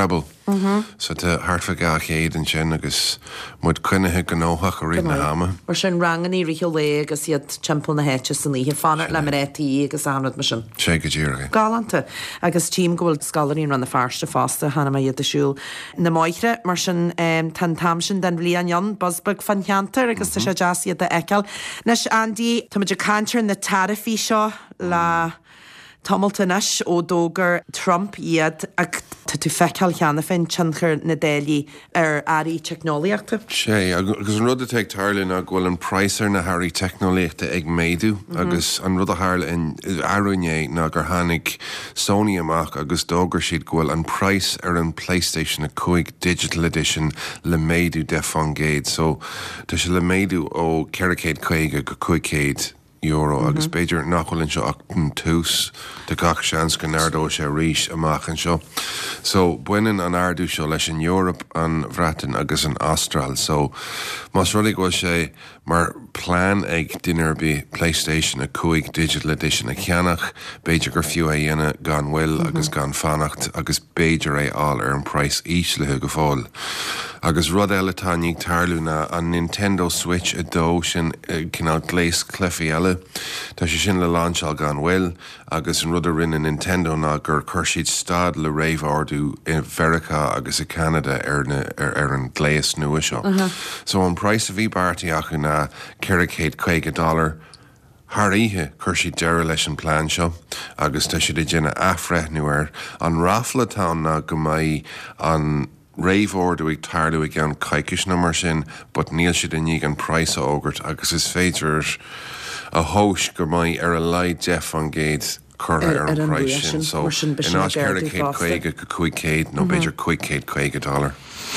So de hartfa ga chéad an sin agus mud cuinethe gnóach a ri na hama. Mar sin rangan í riil le agus iad timppla na héite san ihe fanart le rétíí agus anad mar sin. sé go ddíirge. Galanta agus tím gohfuil scalarín ran na farste fásta hanna mai iad asúl na maitre mar sin tan tam sin den bblion Jon Busbug fan cheantar agus tá sé jazz iad de eiceil. Nes Andy tá muidir cantar na tarifí seo le Tomiltanis ó dógur Trump iad ag tá tú feiceil cheanna fin tinchar na déalaí airí technoliaachta. sé agus an rud a teag tarlinn a ghfuil an pricer na hairí technoléachta ag méadú agus an rud a hála in airúné ná gur hánig Sony amach agus dógur siad ghfuil an price ar an PlayStation a 5 Digital Edition le méadú de fan géad, so tá se le méadú ó ceiricéad chuige go 500 euro agus beidir nachholinn seo 8 tús de gach seans go nardó sé ríis amach an seo. So buinean an ardú seo leis in Europe an bhreatain agus an Austral, so más rulig go sé mar plán ag dinnerbí PlayStation a 5 Digital Edition a cheannach, beidir gur fiú é dhéine gan bhfuil agus gan fannacht agus beidir é all ar an price íslethe go fáil. Agus rud eile tá níag tarlú na an Nintendo Switch a dó sin cinál gléis clefi eile, tá sé sin le láseáil gan bhfuil agus an rud a rinne Nintendo ná gur chuir siad stad le réomhardú in Verica agus i Canada ar an gléas nua seo. So an price a bhí bartaí acu na $50 Thraithe chuir siad deire leis an plán seo agus tá siad i dtine afreithnú ar an raflatá ná go mbeidh an réomhordú ag tarlú ag an caiiciis na mar sin, but níl siad in an price ógurt agus is féidir a thós gur mbeidh ar a leid def an géad chur ar an price sin, so in as ceiricéad chuige go 500 nó beidir 500 $.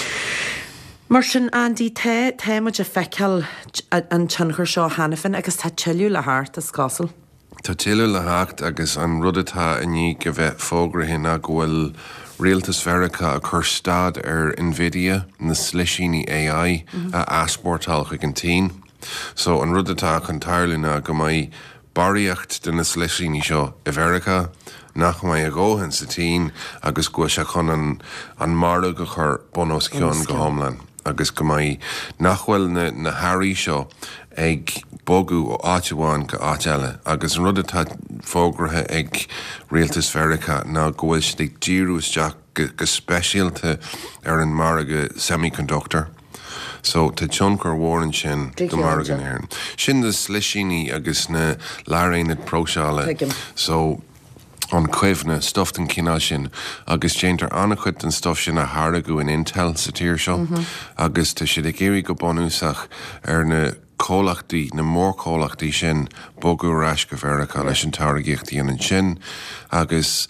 Mar sin Andy te muid a feiceil an tinchar seo hanafin agus tá tiú le háart a scáil. Tá tiú le hácht agus an rudatá iní go bheith fógrahin a ghfuil Realtas Verica a chur stad ar Nvidia na slisíní AI a aspórtáil chuig an tí. So an rudatá chun tarlúna go mbeidh baríocht den na slisíní seo i Verica nach mbeidh a ggóhann sa tí agus go se chun an marla go chur bonós ceann go hámlan. Agus go mbeidh nachhfuil na hairí seo ag bogu ó áiteháin go áiteile, agus an rud atá fógrathe ag Realtas Verica ná gohfuil si ag díúteach go speisialta ar an marga semiconductor. So tá tionchar mhór sin go margan éireann. Sin de slisíní agus na láréinad próseála, so an cuimhne stuft an cinál sin agus déantar annachchuid an stuff sin a tharagu in Intel sa tíir seo, agus tá siad ag géirí go bonúsach ar na cólachtaí na mór cólachtaí sin bogu rais go Verica leis an targaíochtaí an sin, agus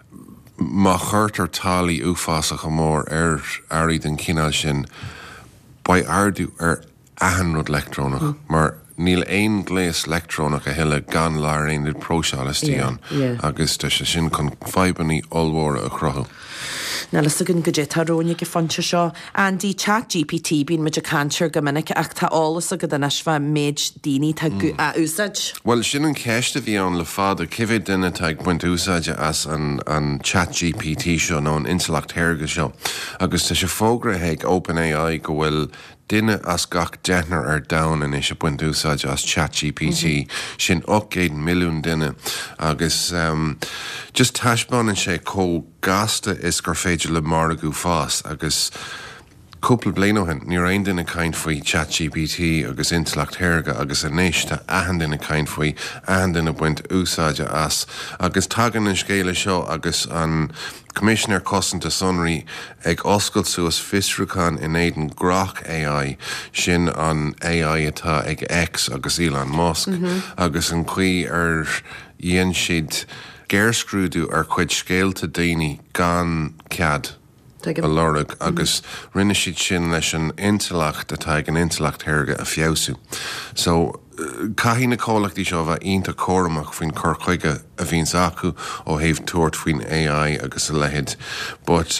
má chuirtar tálaí uafásach go mór ar airí den cinál sin ba ardú ar ahanrod electrónach, mar níl éon gléas electrónach a heile gan láréinid próseálastíí an, agus tá sé sin chun feibaní allmhóra a chruthú. Nelas a gon go dé tarónne go fanse seo Andy ChatGPT bín muidir cantir go minic ach tá álas a go den isfa méid daoine tá a úsáid. Well, sin an ceiste bhí an le fád a cibhéad duine teag buint úsáide as an ChatGPT seo nó an intellect théirge seo, agus tá sé fógrathe ag OpenAI go bhfuil duine as gach deithnar ar dain in is a buint úsáide as ChatGPT sin 8 milliún duine agus just taisbáin sé có gasta is gur féidir le margu fás agus cúpla blianahin ní aon duine caint faoi ChatGPT agus intellect théirge agus a néis tá ahan duine caint faoi ahan duine buint úsáide as agus tagan an scéile seo agus an Commissioner Cosanta Sunry ag oscailt suas fisrúchan in éidir grach AI sin an AI atá ag X agus Elon Musk agus an chuí ar dhéon siad géirscrúdú ar chuid scéalta daoine gan cead a lorug agus rinne siad sin leis an intellect atá ag an intellect théirge a fiosú. So caihí na cólachtaí seo bheith ionta choramach faoin chur chuige a bhíon acu ó thaobh tuairt faoin AI agus a leithéid. But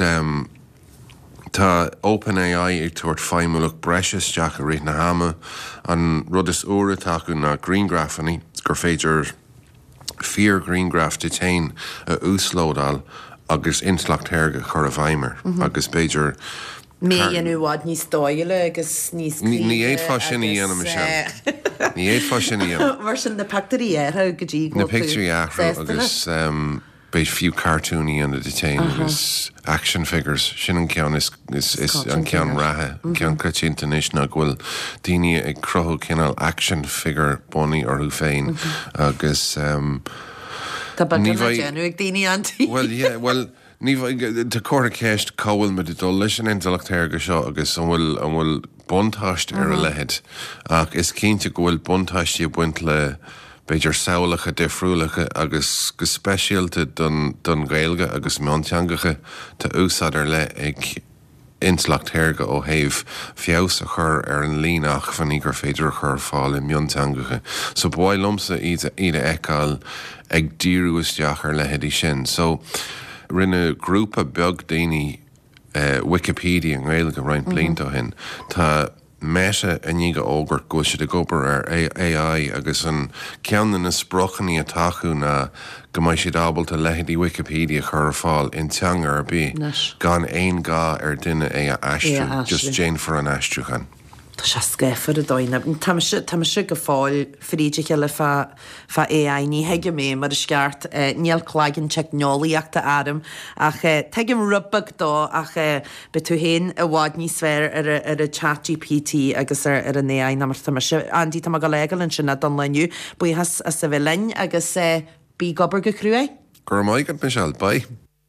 tá OpenAI ag tuairt feidhmiúach breis deach a réit na hama an rud is uair acu na greengraphaní gur féidir 4 greengraph detain a úslódáil agus inslachtthirge chur a bhaimer agus beidir mé dhéanú bhád níos dóile agus níos ní éad fá sin í dhéanam se. Ní éad fá sin í dhéanam. Mar sin na pactarí éthe go dtí Na picturí athra agus beid fiú cartúní an a detain agus action figures sin an ceann is an ceann rathe an ceann cutíntanis na bhfuil daoine ag crothú cinál action figure bunaí orthú féin agus Tá bagéanú ag daoine antí. Well ní tá córa céist cábhfuil me dul leis an intellectéir go seo agus an bhfuil buntáist ar a lehead ach is cínte go bhfuil buntáistí a buint le beidir saolacha difriúlacha agus go speisialta don gailge agus meanteangacha tá úsáid ar le ag inslachtthirge ó thaobh fios a chur ar an líneach fan gur féidir chur fáil i meanteangacha. So bháil lomsa iad eáil ag díú isteach ar leheadí sin. So rinne grúpa beag daoine Wikipedia an gailge roiint blianta hin tá meise a ní go ógur go si de gobar ar AI agus an ceanan na sprochanní a taú na go maiid siad ábalta leheadí Wikipedia chur fáil in teangar ar bí gan éon gá ar duine é a aistru just Jane for an aistruchan. Tá se scéfar a dóine. Tá se go fáil fríide le fa AI ní heige mé mar a sceart níl chláigen technoliaachta adam ach teigim rubbag dó ach be tú héin a bhád ní sfér ar a ChatGPT agus ar an AI na mar andí tá go legalann sinna don leniu bu has a sa bhlein agus bí gobar go cruúé? Gur maigad Michelle, bye.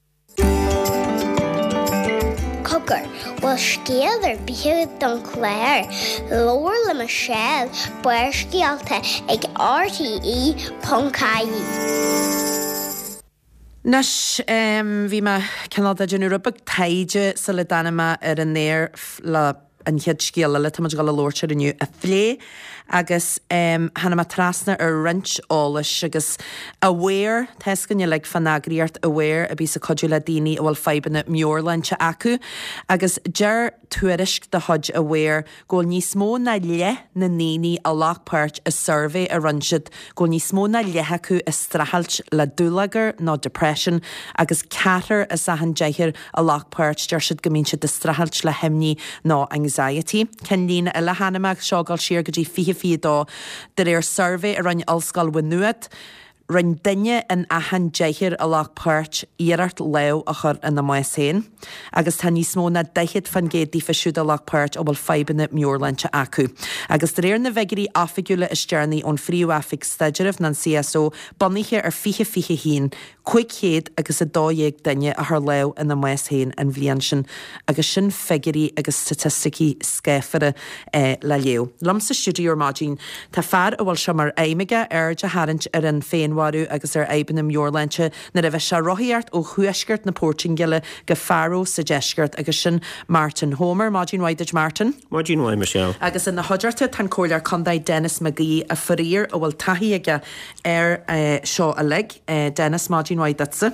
Cogur, well scéalar bíú don chléir, lóir le Michelle, buir scéalta ag RTE.caí. Nas bhí me ceáda genú rubbag taide sa le danama ar an néir le an chead scéala le tamid go le lóirtear aniu a phlé agus hanna ma trasna ar rint álas agus aware teiscinne le fanagriart aware a bí sa codú le daoine a bhfuil feibanna meorlainte acu agus dear tuairisc de hod aware ggóil níos mó na le na néine a lachpáirt a survey a runsid ggóil níos mó na letheacu a strahailt le dúlagar ná depression agus ceatar a sahan deithir a lachpáirt dear siad gomínse de strahailt le himní ná anxiety. Cen lína a le hanamach seágáil siar go dtí fihe dó de survey a rann allscal winuad rin dunne in ahan deithir a lachpáirt iarart leo a chur in na maisén agus tá níos mó na deichiad fan gédí feisiúd a lachpáirt ó bhfuil feibanna meorlainte acu. Agus de réir na bheigurí affigiúla is stearnaí ón fríú affig staidirh na CSO boníthe ar fiche hín chuig chéad agus a dóhéag dunne a th leo in na maisén an bhliain sin agus sin figurí agus statisticí scéfare le leo. Lam sa stúdiúr mágin tá fear a bhfuil se mar éimiige ar de haint ar an féinhharú agus ar ébanna meorlainte na a bheith se roiíart ó chuisgurt na Portingile go Faro sa deisgurt agus sin Martin Homer, Mágin Waidage Martin. Mágin Waidage Michelle. Agus in na hoidirte tan cóilear condaid Dennis McGee a furír ó bhfuil taí aige ar seo a leg Dennis Mágin Waidatsa.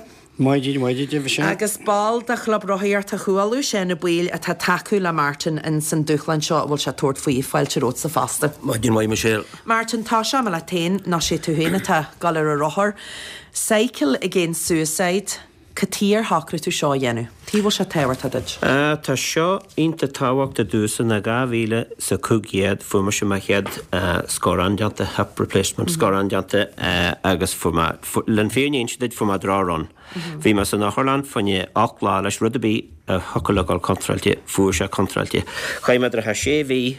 Agus ball de chlub roiíart a chuáú sé na buil a tá taú le Martin in san dúchlan seo bhfuil se tuairt faoí fáilte rót sa fasta. Mágin Waidage Michelle. Martin tá se me le tain ná sé tú héna tá gal ar a rothir. Cycle against suicide Catír hacra tú seo dhéanú. Tíbhil se tehar tadid? Tá seo ínta táhacht a dúsa na gáhíle sa cúgiad fuma se maiad scorandianta hip replacement scorandianta agus len féoíon si fuma drárán. Bhí me san nachharland fanne 8 lá leis rudabí a thucail contrailte fuaise contrailte. Chaimime a sé bhí,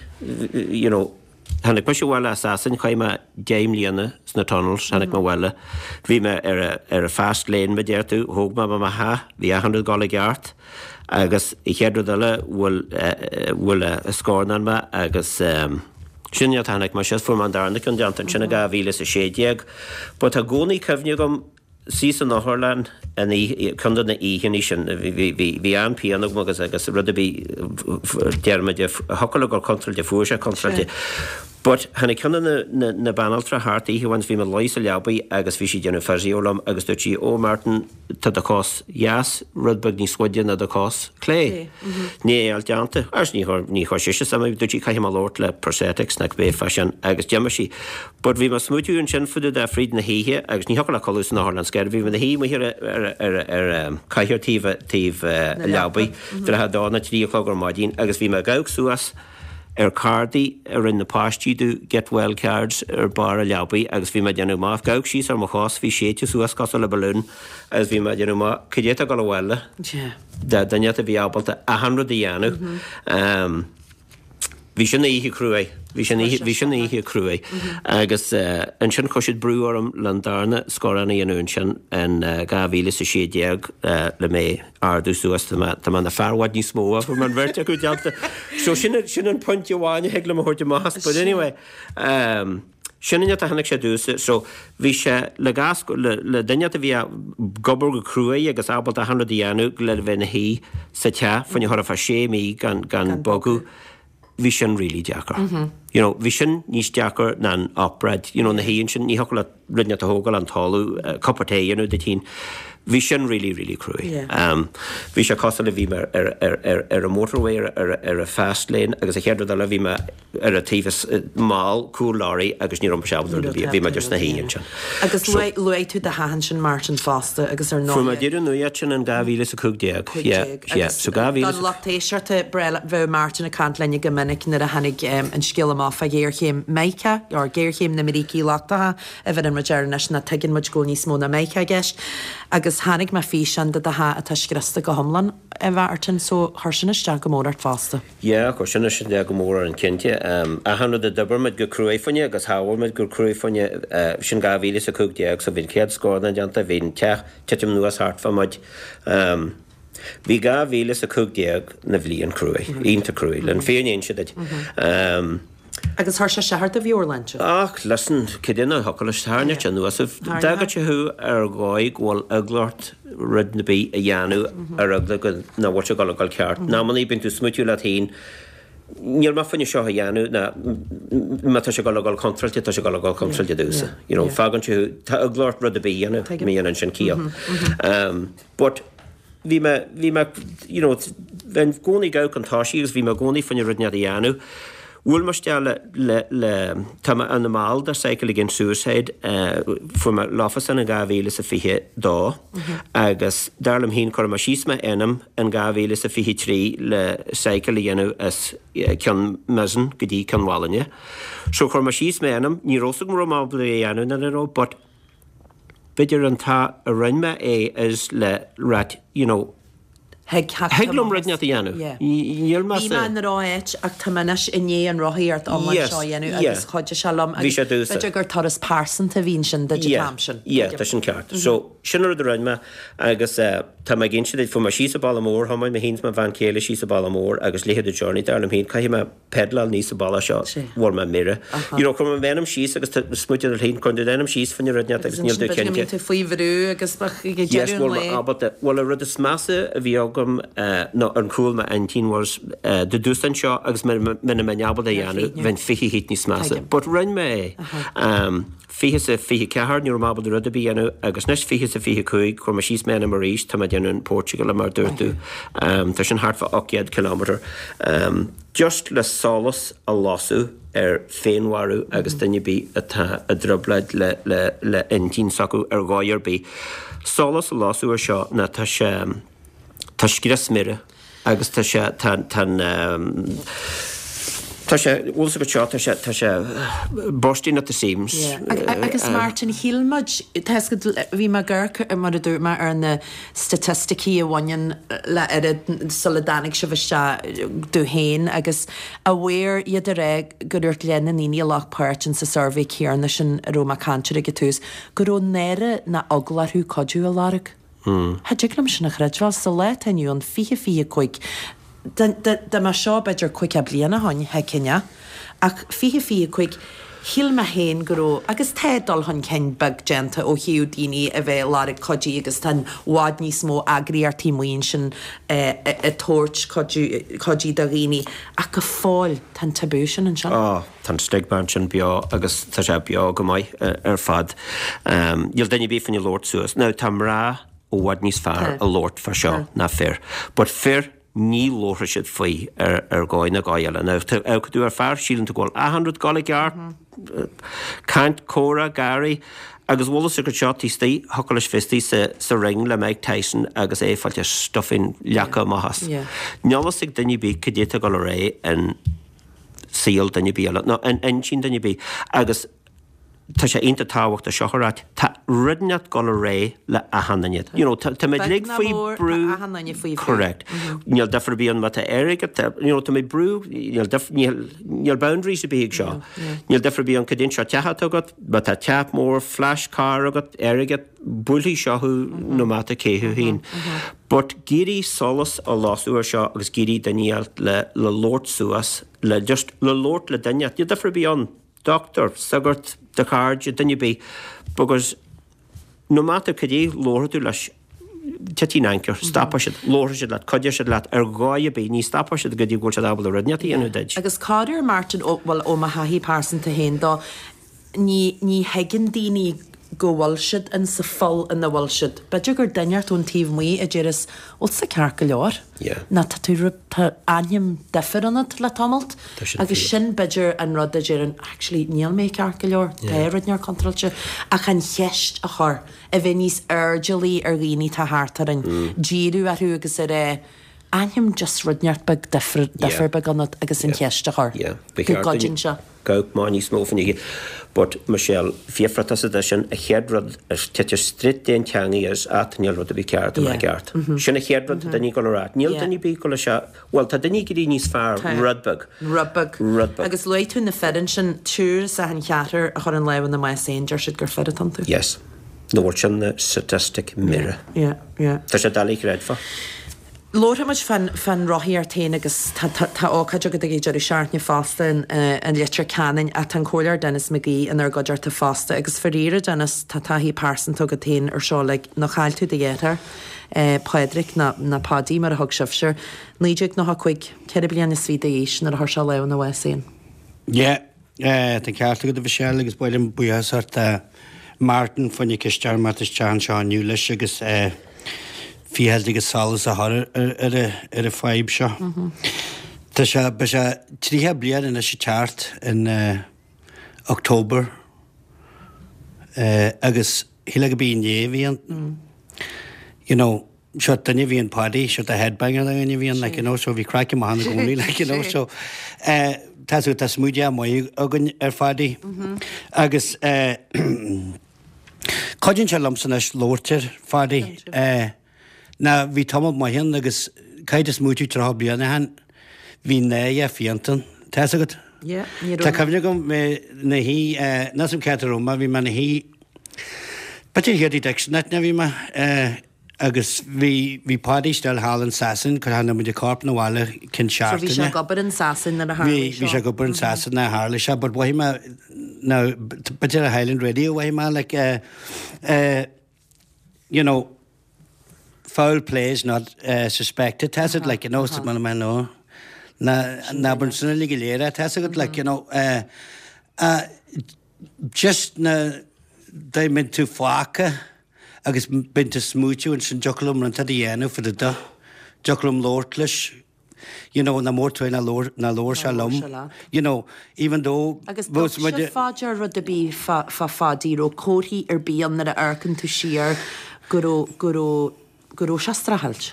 Hannig me bhile asasin chaime déimlíanana sna tunnels hannig me bhile. Bhí me ar a fast léin me déirú thug me ma ha, bhí 100 gála geart agus I chéadú eile bhfuil a scónan me agus sinne hannig me sé fu an darna an deantan sinna gáhíle sa séideag, but a gcónaí cehne gom sísan nachharland an chunda na íchan sin bhí an pianach agus rudabí dearmide thucail contrailte fuaise contrailte. But hanna conna na banaltra hartaí hi bhain bhí me lois a leabaí agus bhí si déanú fersíolalam agus dúirtí ó Martin tá a cós Jas rudbeg ní scoide na a cós clé. Ní alteanta ars ní choisiise sam dúirtí caiim má lórt le prosetics na bé fashion agus deamarsí. But bhí mar smútiú an sin fuú a fríd na híthe agus ní hola choús na Harlan scair bhí na hí hir ar caiirtíh leabaí tar a dána tríochlágur maidín agus bhí me gaig suas cardaí ar in na páistíú get well cards ar bar a leabaí agus bhí me deanú máth gaig síos ar mo chás bhí séte suas cosal le balún agus bhí me deanú má cudéta go bhile daine a bhí ábalta a 100 dhéanú. Bhí sin íhí cruúé, bhí sin íhí cruúé. Agus an sin cosisiid brú orm landarna scoranna anún sin an gavíle sa séideag le mé ardú suas tá man na fearhaid ní smó fu man bhirte go dealta. So sin an pointí bháine heag le chuirte más, but anyway, sinne a hannig sé dúsa, so bhí sé le gas le daine a bhí gobar go cruúé agus ábal a 100 dhéanú le bheith na hí sa te fanne thora fa sé mí gan bogu. Bhí sin rilí deachar. Bhí sin níos deachar na an opred, na híonn sin ní hola rinne a hógal an talú coppertéanú de tí. Bhí sin rilí cruúi. Bhí sé cos le bhí ar a motorway ar a fast lane agus a chéadú le bhí ar a tífas máil cúláirí agus ní seú bhí me just na híonn sin. Agus lu tú de hahan sin Martin Foster agus ar Fu dúú nuiad sin an gavíle a cúgdeag. So gavíle. Don lotéisiirte brele bheith Martin a cant lenne gomininic na a hanig an skill am a géirchéim meicha ar géirchéim na Miríí látatha a bheit an majarne na teginn mu go níos mó na meicha gist. Agus hánig me fi an de ha a tuisgrasta go homlan a bhartan so thusiniste go mór fásta. Ja, chu sinna sin de go mór an cinnte. A hanna de dubarmid go cruúéfanne agus háharmid gur cruúfanne sin gavíle a cúgdeag so bhín céad scóna deanta bhín tetim nuas hartfamuid. Bhí gavíle a cúgdeag na bhlíon cruúé, ínta cruúil, an féon siad. Agus thar se sehart a bhíorlaintse. Ach, listen, cedina hocail thne te nuas dagad tú ar gáig bhil aglart rud na bí a dheanú ar agla go na bhhairte gáil ceart. Ná maní bin tú smútiú le taín, níl má fanne seo a dheanú na tá se gáil contrailte tá se gáil contrailte dúsa. Fagan tú tá aglart rud a bí dheanú míon an sin cíal. But bhí me bhain gcónaí gá an táisií agus bhí me gcónaí fanne rudne a dheanú. Bhfuil mar steala le tama animál dar cycle gin suicide fu mar láfas an gavíle sa fihe dá agus darlam hín chor mar sísma enam an gavíle sa fihe trí le cycle genu as cean mesan godí cean wallinne. So chor mar sísma enam ní rosig mar mábla anu na le ro, but bidir an tá a rinme is le rat, Heglum rudne a dhéanú. Ní man ráit ach tamais iné an roiíart am seohéanú agus chuide selam beidir gur taras pásanta a bhín sin de sin. Ié, tá sin ceart. So sinar a rainme agus tá me gin siad fu mar sí a ball mór, haid me hís me bhain céile sí a ball mór agus léhead a journey darlam hín cai me pedlal níos a ball seo bhór me mire. Chum bhénam síos agus smuide a hín chuú dénam síos fan rudne agus níl du cenne. Faoihrú agus bhil a rud is measa a bhí no an cool me antín was de dústan seo agus minna meabal a dhéanú bhain fihi hít níos measa. But rinn me fihe sa fihe cehar níor mábal de rud a bíanú agus nes fihe sa fihe cuaig chuir mar síos mena mar ríis tá déanú Portugal a mar dúirtú tá sin hartfa 8 kilometer. Just le solas a losú féinharú agus danne bí atá a drobleid le intín sacu gáir bí. Solas a losú ar seo na tá sé Tá scras mire agus tá sé úsa go seo tá sé borstín at a Sims. Agus Martin Hielmud bhí mar ggurcha mar a dúr mar ar na statisticí a bhain le solidanig se bheit dú héin agus a bhfuir iad a ré goúirt lena níí lech páirtin sa survé céarna sin Roma Cantir go túús go néire na aglarthú codú a láric. Hadjiglam sin nach redval sa le aniu an fihe chuig. Da mar seo beidir chuig a bliana hain he cinne ach fihe chuig Hil me hen gro agus tedal hon ken bag genta ó hiú dini a bheith lá codí agus tan wad ní smó agri ar tímoin sin a torch codí da rini a go fáil tan tabú sin an sin. Tan stigban sin bio agus tá sé bio go mai ar fad. You'll then be fin your Lord Suas. Now tam ra ó wad níos fear a Lord for sure na fair. But fair ní lóra siad faoi ar gáin na gáile. Now go dú ar fear sílan to gáil 100 gála gear. Cant Cora Gary agus bhla sa go seotí tí hocalis fistí sa ring le Mike Tyson agus éfailte stuffin leacha mahas. Nealas ag daine bí cadéta go ré an síl daine bí no an sin daine bí agus tá sé inta táhacht a seocharát tá ridneat go ré le a hanaiad. You know, tá mé lig faoi brú correct. Níl defar bíon mata airige, you know, tá mé brú, níl boundaries a bíag seo. Níl defar bíon cadín seo tehat agad, but tá teap mór flash car agad airige bulí seoú no mata céhu hín. But gíri solas a lású ar seo agus gíri Daniel le Lord Suas, le just le Lord le Daniel. Níl defar bíon doctor, sagart the card you then you be because no matter cadí lóra tú leis tetí nankar stapa it lóra it lat codja it lat ar gáya be ní stapa it gadi go chadabal rednati anu dej agus Carter Martin well o ma hahi person to hen do ní hegin dini go walshid in sa full in the walshid but you gur dinart on tív mui a jeris ol sa carca leor na tatu anium different le tomalt agus sin bidger and rod the jerin actually níl me carca leor there in your controlche a chan cheist a chor a venis urgently rini ta hartarin jiru at hu agus anium just rudneart bag differ bag on agus in cheist a chor go money small fan you but Michelle fiefratas edition a headrod as teacher street den tangi as at nil rod be card my card shin a headrod the Nicola nil den be cola well ta den gidi nis far rudbug agus leit in the fedintion tours a han chatter a an live on the my messenger should go fed it on yes no watching the statistic mirror there's a daily red for Lord, how much fan rohi ar tain agus tá ácaid go dé Jerry Shartne fasta an litir canin a tan cóir Dennis McGee an ar godjar ta fasta agus faríre Dennis tá hí person tug a tain ar seo le nach chail tú de dhétar Padraig na padí mar a hog sifsir níidir nach chuig ceir blian na svídaéis na a thir se le na wesin. Tá ceartla go bhisiil agus builim buíart Martin fannig cistear matas tean seo nniu leis agus fiheldige salas a har a fibe seo. Tá sé be sé tríthe blian in sé teart in October agus hiile go bíon éhíon. You know, seo danne bhíon padí seo a headbanger le in bhíon le nó so bhí crack má hanna gúnaí le so tá tá smúide mai agan ar fadaí agus Codin se lamsan as lóirtir fadaí na bhí tamil mai hen agus caiid is mútiú trá bliana han hí né a fiantan te agad Tá cefne go na hí nasam cetarúma bhí me na hí Patir héadí net na bhí me agus bhí pádístel hálan sasan chu hanna muidir carp na bháile cin seaartaine. Bhí sé gobar an sasan na Bhí sé gobar an sasan na hála se, bud bhaime na patir a Highland Radio bhaime like you know foul play is not suspected, has it? Like, you know, it's man no. Na personally gilera, has it? Like, you know, just na they meant to faka. I guess been to smoochu and St. Joculum and Tadiana for the Joculum Lordlish. You know, na more to na lower shalom. You know, even though I guess most of the fajar would be fa fadiro kori be on the arkan to shear guru shastrahalt.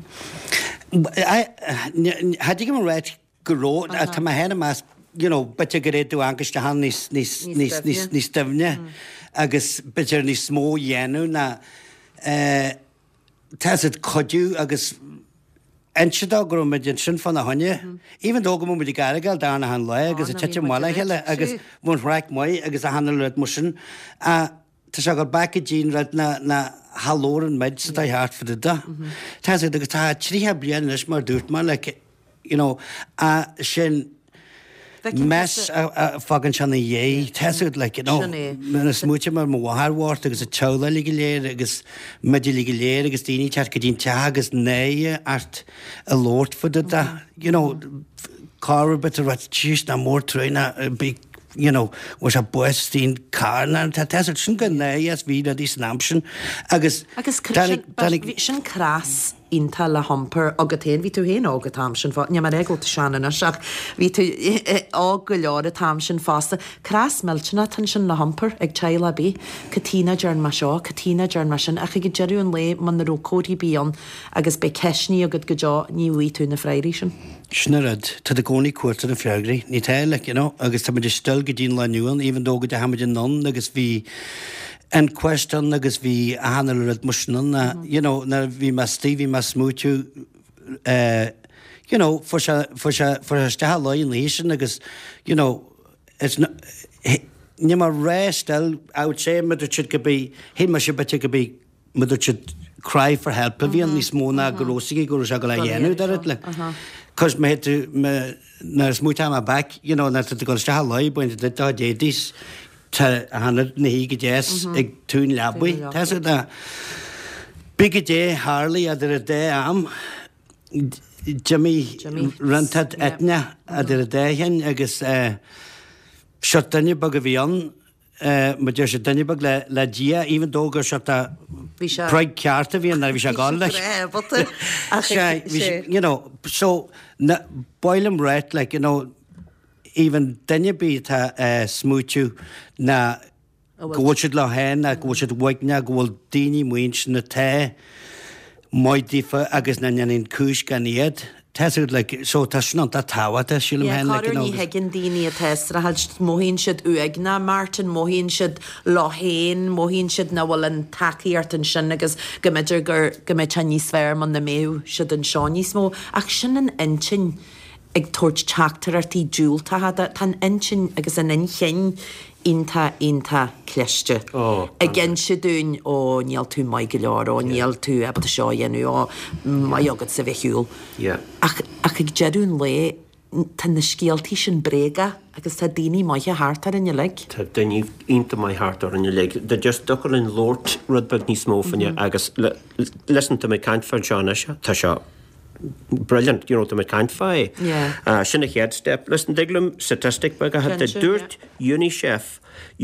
I had you read guru at my head mas, you know, but you get to Ankistahan nis stevne. I guess better ni small yenu na tacit codu, I guess. En dog go me sin fan a honne. Even though go with the gargal down a hand leg as a titch mala helle, I guess won't rack moi, I guess a handle red motion. To go back a jean red na hallor and meds that I heart for the da. Taz it the guitar, tree have brian mar doot man like, you know, shin. Mes fagan sena dhé teúd le na smúte mar mhharhhart agus a tela lí léir agus mudí lí léir agus daoine tear go dtín te agus néie art a lót fud cá bit a tíos na mór trena big was a buistín carna tá sin go néas ví a dí snampsin agus sin crás inta le hamper agad héin ví tú hé ágad tamsin ne mar egil seanna seach ví tú á go leir a tamsin fásta crás meltena tan sin le hamper ag teile bí Catína dearn mar seo Catína dearn mar sin a go jeún le man naró cóí bíon agus be ceisní agad go níhí tú na freirí sin. Snurad tá a gcónaí cuairta na freagraí, ní teile agus tá idir stil go dtín le nuúan, even dógad a haidir non agus bhí an question agus bhí a hanal rud musnan na bhí me Stevie me smúteú for ste leon lísin agus ní mar réstel out sé muidir si go bí hé mar se bete go bí muidir si cry for help a bhíon níos móna gorósaí go se go le dhéanú dar le. Cos me na smúte am a back, na go ste leid buinte dá dédís tá a hanad na hí go déas ag tún lebuí. Tá na big dé Harley a a dé am Jimmy rantad etne a a dé hen agus setanne bag a bhíon ma dé sé danne bag le dia even dógur se preig cearta bhíon na bhí se gáil leis. So boilm réit even danne bí tá smúteú na gohid le hen a gohid waithne gohfuil daoine muoin na té maidífa agus na neann cúis gan iad. Teú so tá an tá táhata siúm hen ní hegin daoine a testra had móhín siad uagna Martin móhín siad láhéin móhín siad na bhfuil an takeíart an sin agus gomidir gur goid te níos sfir man na méú siad an seání smó ach sin an intin ag tuairt teachtarartí dúilta tan intin agus an inchin inta cléiste. A gin se dún ó níal tú mai go leir ó níal tú a a seo dhéanú ó mai agad sa bheithúil. Ach ag jeún le tan na scéaltí sin bréga agus tá daoine maithe háart ar in le. Tá daoine ionta mai háart ar in le. De just dochar in Lord rudbeg níos mófanne agus lesan tá mé caiint far John tá seo brilliant, to my kind fi. Sinna head step. Listen, diglum statistic bag a had the dirt UNICEF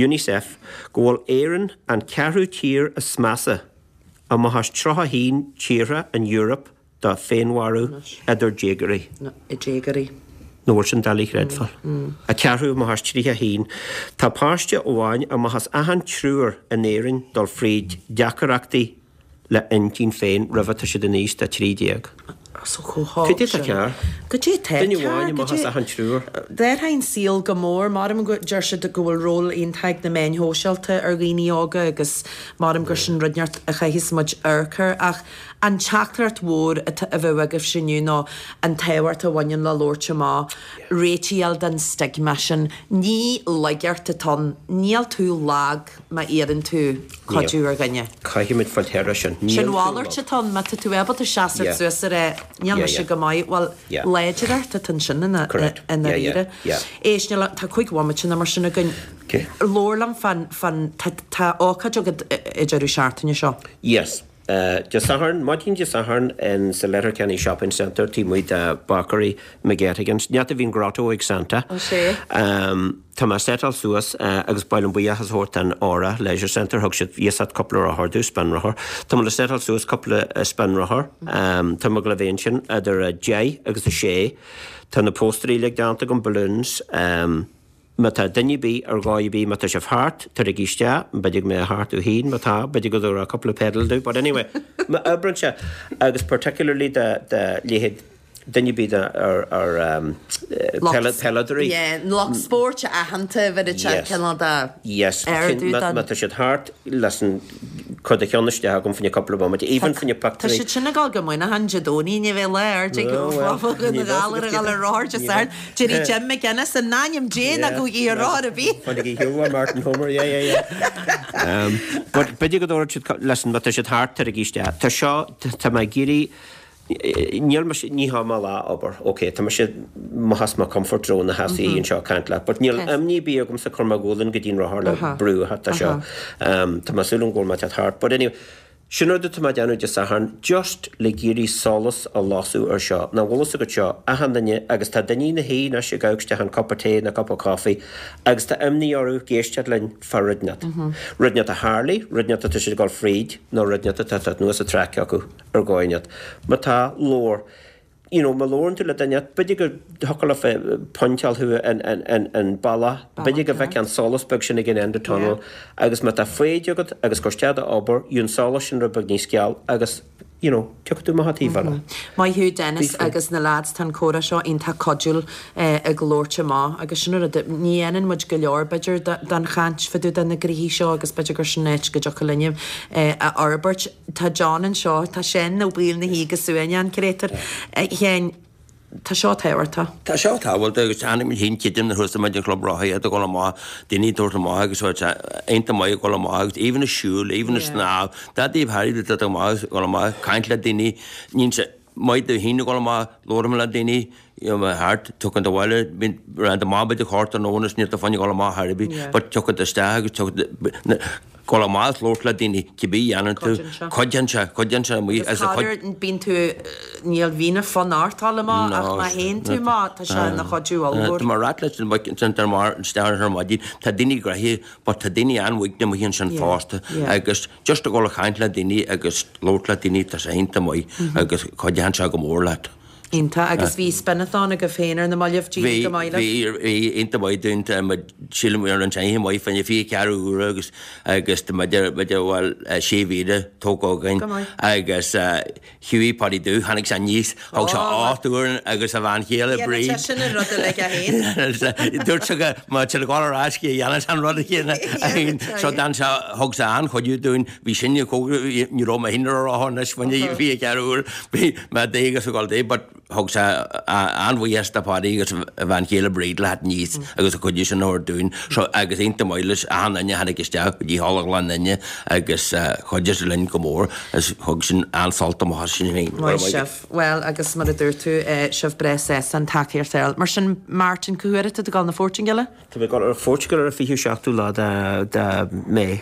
goal Aaron and Caru Tier a smassa. A mahas troha heen Chira in Europe da Fainwaru eder jaggery. No, a jaggery. No sin dalí redfall. A cearú mahas tríha hín. Tá páiste óháin a mahas ahan trúr in éirin dal fríd deacarachtaí le intín féin rifata si den níos a trídéag. So choá. Cé a cear? Go dé te. Dine bháin mahas ahan trúr. Déir hain síl go mór, marm go deirse de gohfuil ról on teag na main hóseilta ar ghaoine ága agus marm gur sin rudneart a chaithis muid arcar ach an teachtarart mhór a bheith agah sinniu ná an téhhart a bhain le lóirte má réitial den stigma sin ní leigeart a ton níl tú lag ma éan tú cadú ar ganne. Caithimid fantéire sin. Sin bháirt a ton me tú ebal a seaar suas a níl se go maiid bhil léidirart a tan sin ina ire. Éis tá chuig bhhaid sin mar sinna gunn lórlam fan tá ácha jogad idirú seaartainine seo. Yes. Just Saharn, Martin just Saharn in the Letterkenny Shopping Centre, team with Bakery McGettigans, not the Vin Grotto ag Santa. Thomas Settle Suas, agus Boilen Buya has hort an Aura Leisure Centre, Hugshit, yes, at couple of do Spanraher. Thomas Settle Suas, couple of Spanraher, Tomoglavention, other J, agus the Shay, Tan the postery leg down to balloons, Mata dinne bí ar gáí bí mata sef hart tar a gíiste, bedig me hart u hín mata, bedig go a couple of pedal do, but anyway, ma abranse agus particularly the lihid dinne bí ar pelletery. Yeah, lock sport a hanta vid a chat Canada. Yes, mata sef hart listen cod a cheaniste agam fin a couple of moments, even fin a factory. Tá si sinna gal go moina han jadóní ni bheith leir, te go fáfach go na galar a galar ráir te sart, Jerry Jim McGuinness a náim Jane a go í ráir a bhí. Fannig í hiúa Martin Homer, But bedi go dóir listen, mata sef hart tar a gíiste. Tá seo, tá mai gíri níl ní ha má lá aber, oké, tá sé has má comfort zone na has íon seo cant le, but níl amní bí agam sa chuma gólan go dtín rahar le brú hat seo. Tá masúlan gól mat hart, but anyway, Sinúda tá deanú de sahan just le géirí solas a lású ar seo. Na bhlas go seo a handanne agus tá daní na hí na sé gagste an coppaté na copa coffee agus tá imní orú géistead lein far rudneat. Rudneat a Harley, rudneat a tu sé gáil fríd, nó rudneat a tá nuas a traice acu ar gáineat. Ma tá lór. Ma lórin tú le daine, beidir go hocail fe pointeal hu an balla, beidir go bheith an solas beg sin gin end tunnel, agus ma tá féideagad agus costead a obair,ún solas sin rubeg ní sceal, agus tuú maithaí bhela. Mai hiú Dennis agus na lads tan córa seo inta codúil a glóirte má, agus sin ní enan muid go leor beidir dan chant fiú den na gríí seo agus beidir gur sin neit go deocha linneam a Arbert tá John an seo tá sin nó bhil na hí go suúine crétar chéin tá seo tahairta. Tá seo táhfuil agus anna hín cidim na thusta maidir club rathaí a go má daoine dúirta má agus einta mai go má agus even a siúil, even a snáb, tá díobh haíú tá má go má caiint le daoine ní maid do hína go má lóram le daoine hart tucan bhile ran má beidir chóta nónas ní a fannig go má Harbí, but tucan a sta agus go más lórt le daoine cibí anna tú codanse mí as a bín tú níl hína fan átála má ach má hén tú má tá se na chodúáil. Tá mar ratla san mar an steir madí tá daoine grahí, ba tá daoine anmhaig na híonn san fásta agus just a go chaint le daoine agus lórt le daoine tá einta mai agus codanse go mór leat. Inta agus bhí spennatána go féinar na maiamh dí go maiile. Bhí inta mai dúnta sílamúar an taí mai fan fí cearú úra agus beidir bhil séhíide tógáin agus hiúí padí dú hanig san níos ag se áúin agus a bhain chéile brí. Dúirt se má te gáráisci dhéana an rud chéna seo dan se thug sa an chuidú dún bhí sinne ní róm a hinar áhannas fanne bhí cearúr bí me dégus a gáil dé, thug se anmhaíasta páí agus a bhain chéile bríd le níos agus a chuidú san nóir dún, so agus inta mailes anine hena isteach dí hála lenne agus chuidir linn go mór as thug sin ansalta má sin féin. Sef, well agus mar a dúir tú sef bres an takeíar teil. Mar sin Martin cuairte a gáil na Fortingile? Tá bh gáil ar Fortingile ar fiú seachtú lá de mé.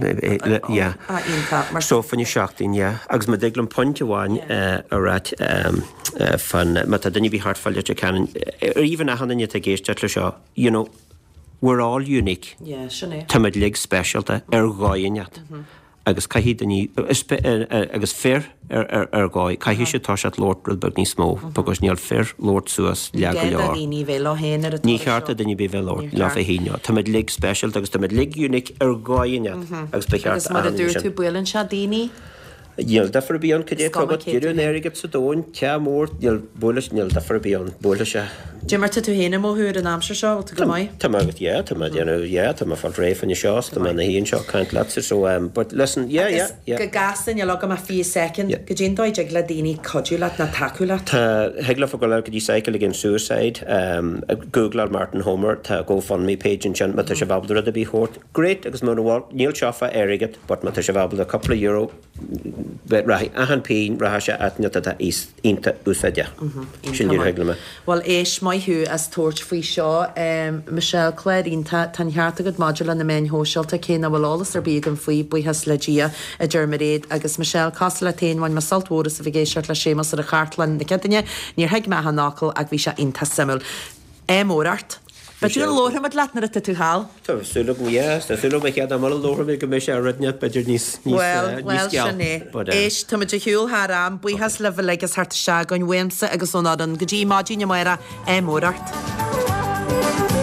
So fanne seachtaín, agus ma déglam pointe bháin a rat fan mat a dunne bhí hartfáilte a canan. Even a hanne a géiste le seo, we're all unique. Táid lig specialta ar gáineat. Agus caihí agus fér ar gáid, caihí sé tá seat Lord Rudberg ní smó, bagus níall fér Lord Suas le go leor. Ní chearta daoine bí bheith Lord le fé híine. Táid lig specialt agus táid lig unique ar gáineat agus becheart. Agus mar a dúir tú builann se daoine? Níl defar bíon cadé tugad dúún éirigad sa dóin ce mór níl bulas níl defar bíon bula se. Jimmar tú héna móthúr an amsir seo go mai? Tá agad tá déanú tá fan réifan seás tá na híonn seo caiint leir so but listen, go gasan le go fi second go ddíndóid ag le daoine codú le na taú le. Tá heagla go le go dtí cycle gin suicide Google Martin Homer tá GoFundMe page an sin tá se bhabal a bhí chót. Great agus nó bháil níl seofa éirigad, but tá se bhabal a couple of euro rahi ahan pein rahasha atnata ta is inta usadia. Sin heglama. Well éis mai hu as torch free shaw Michelle Clare inta tan hartagad module na main hóseilta céna bhfuil álas ar bígan faoi buchas le dia a Germaréid agus Michelle Castla téin ma saltwóras a bhgéisiart le sémas ar a chartlan na cedaine níor heag me hannácail ag bhí se inta simul. Mórart. But you're lower him at Latin at the hall. So, yes, the Sulu make a lower make a measure rednet, but your niece. Well, Ish, Tommy Hugh Haram, we has level like as heart shag on Wemsa, Agasonadon, Gaji Majin Yamara, Mórart.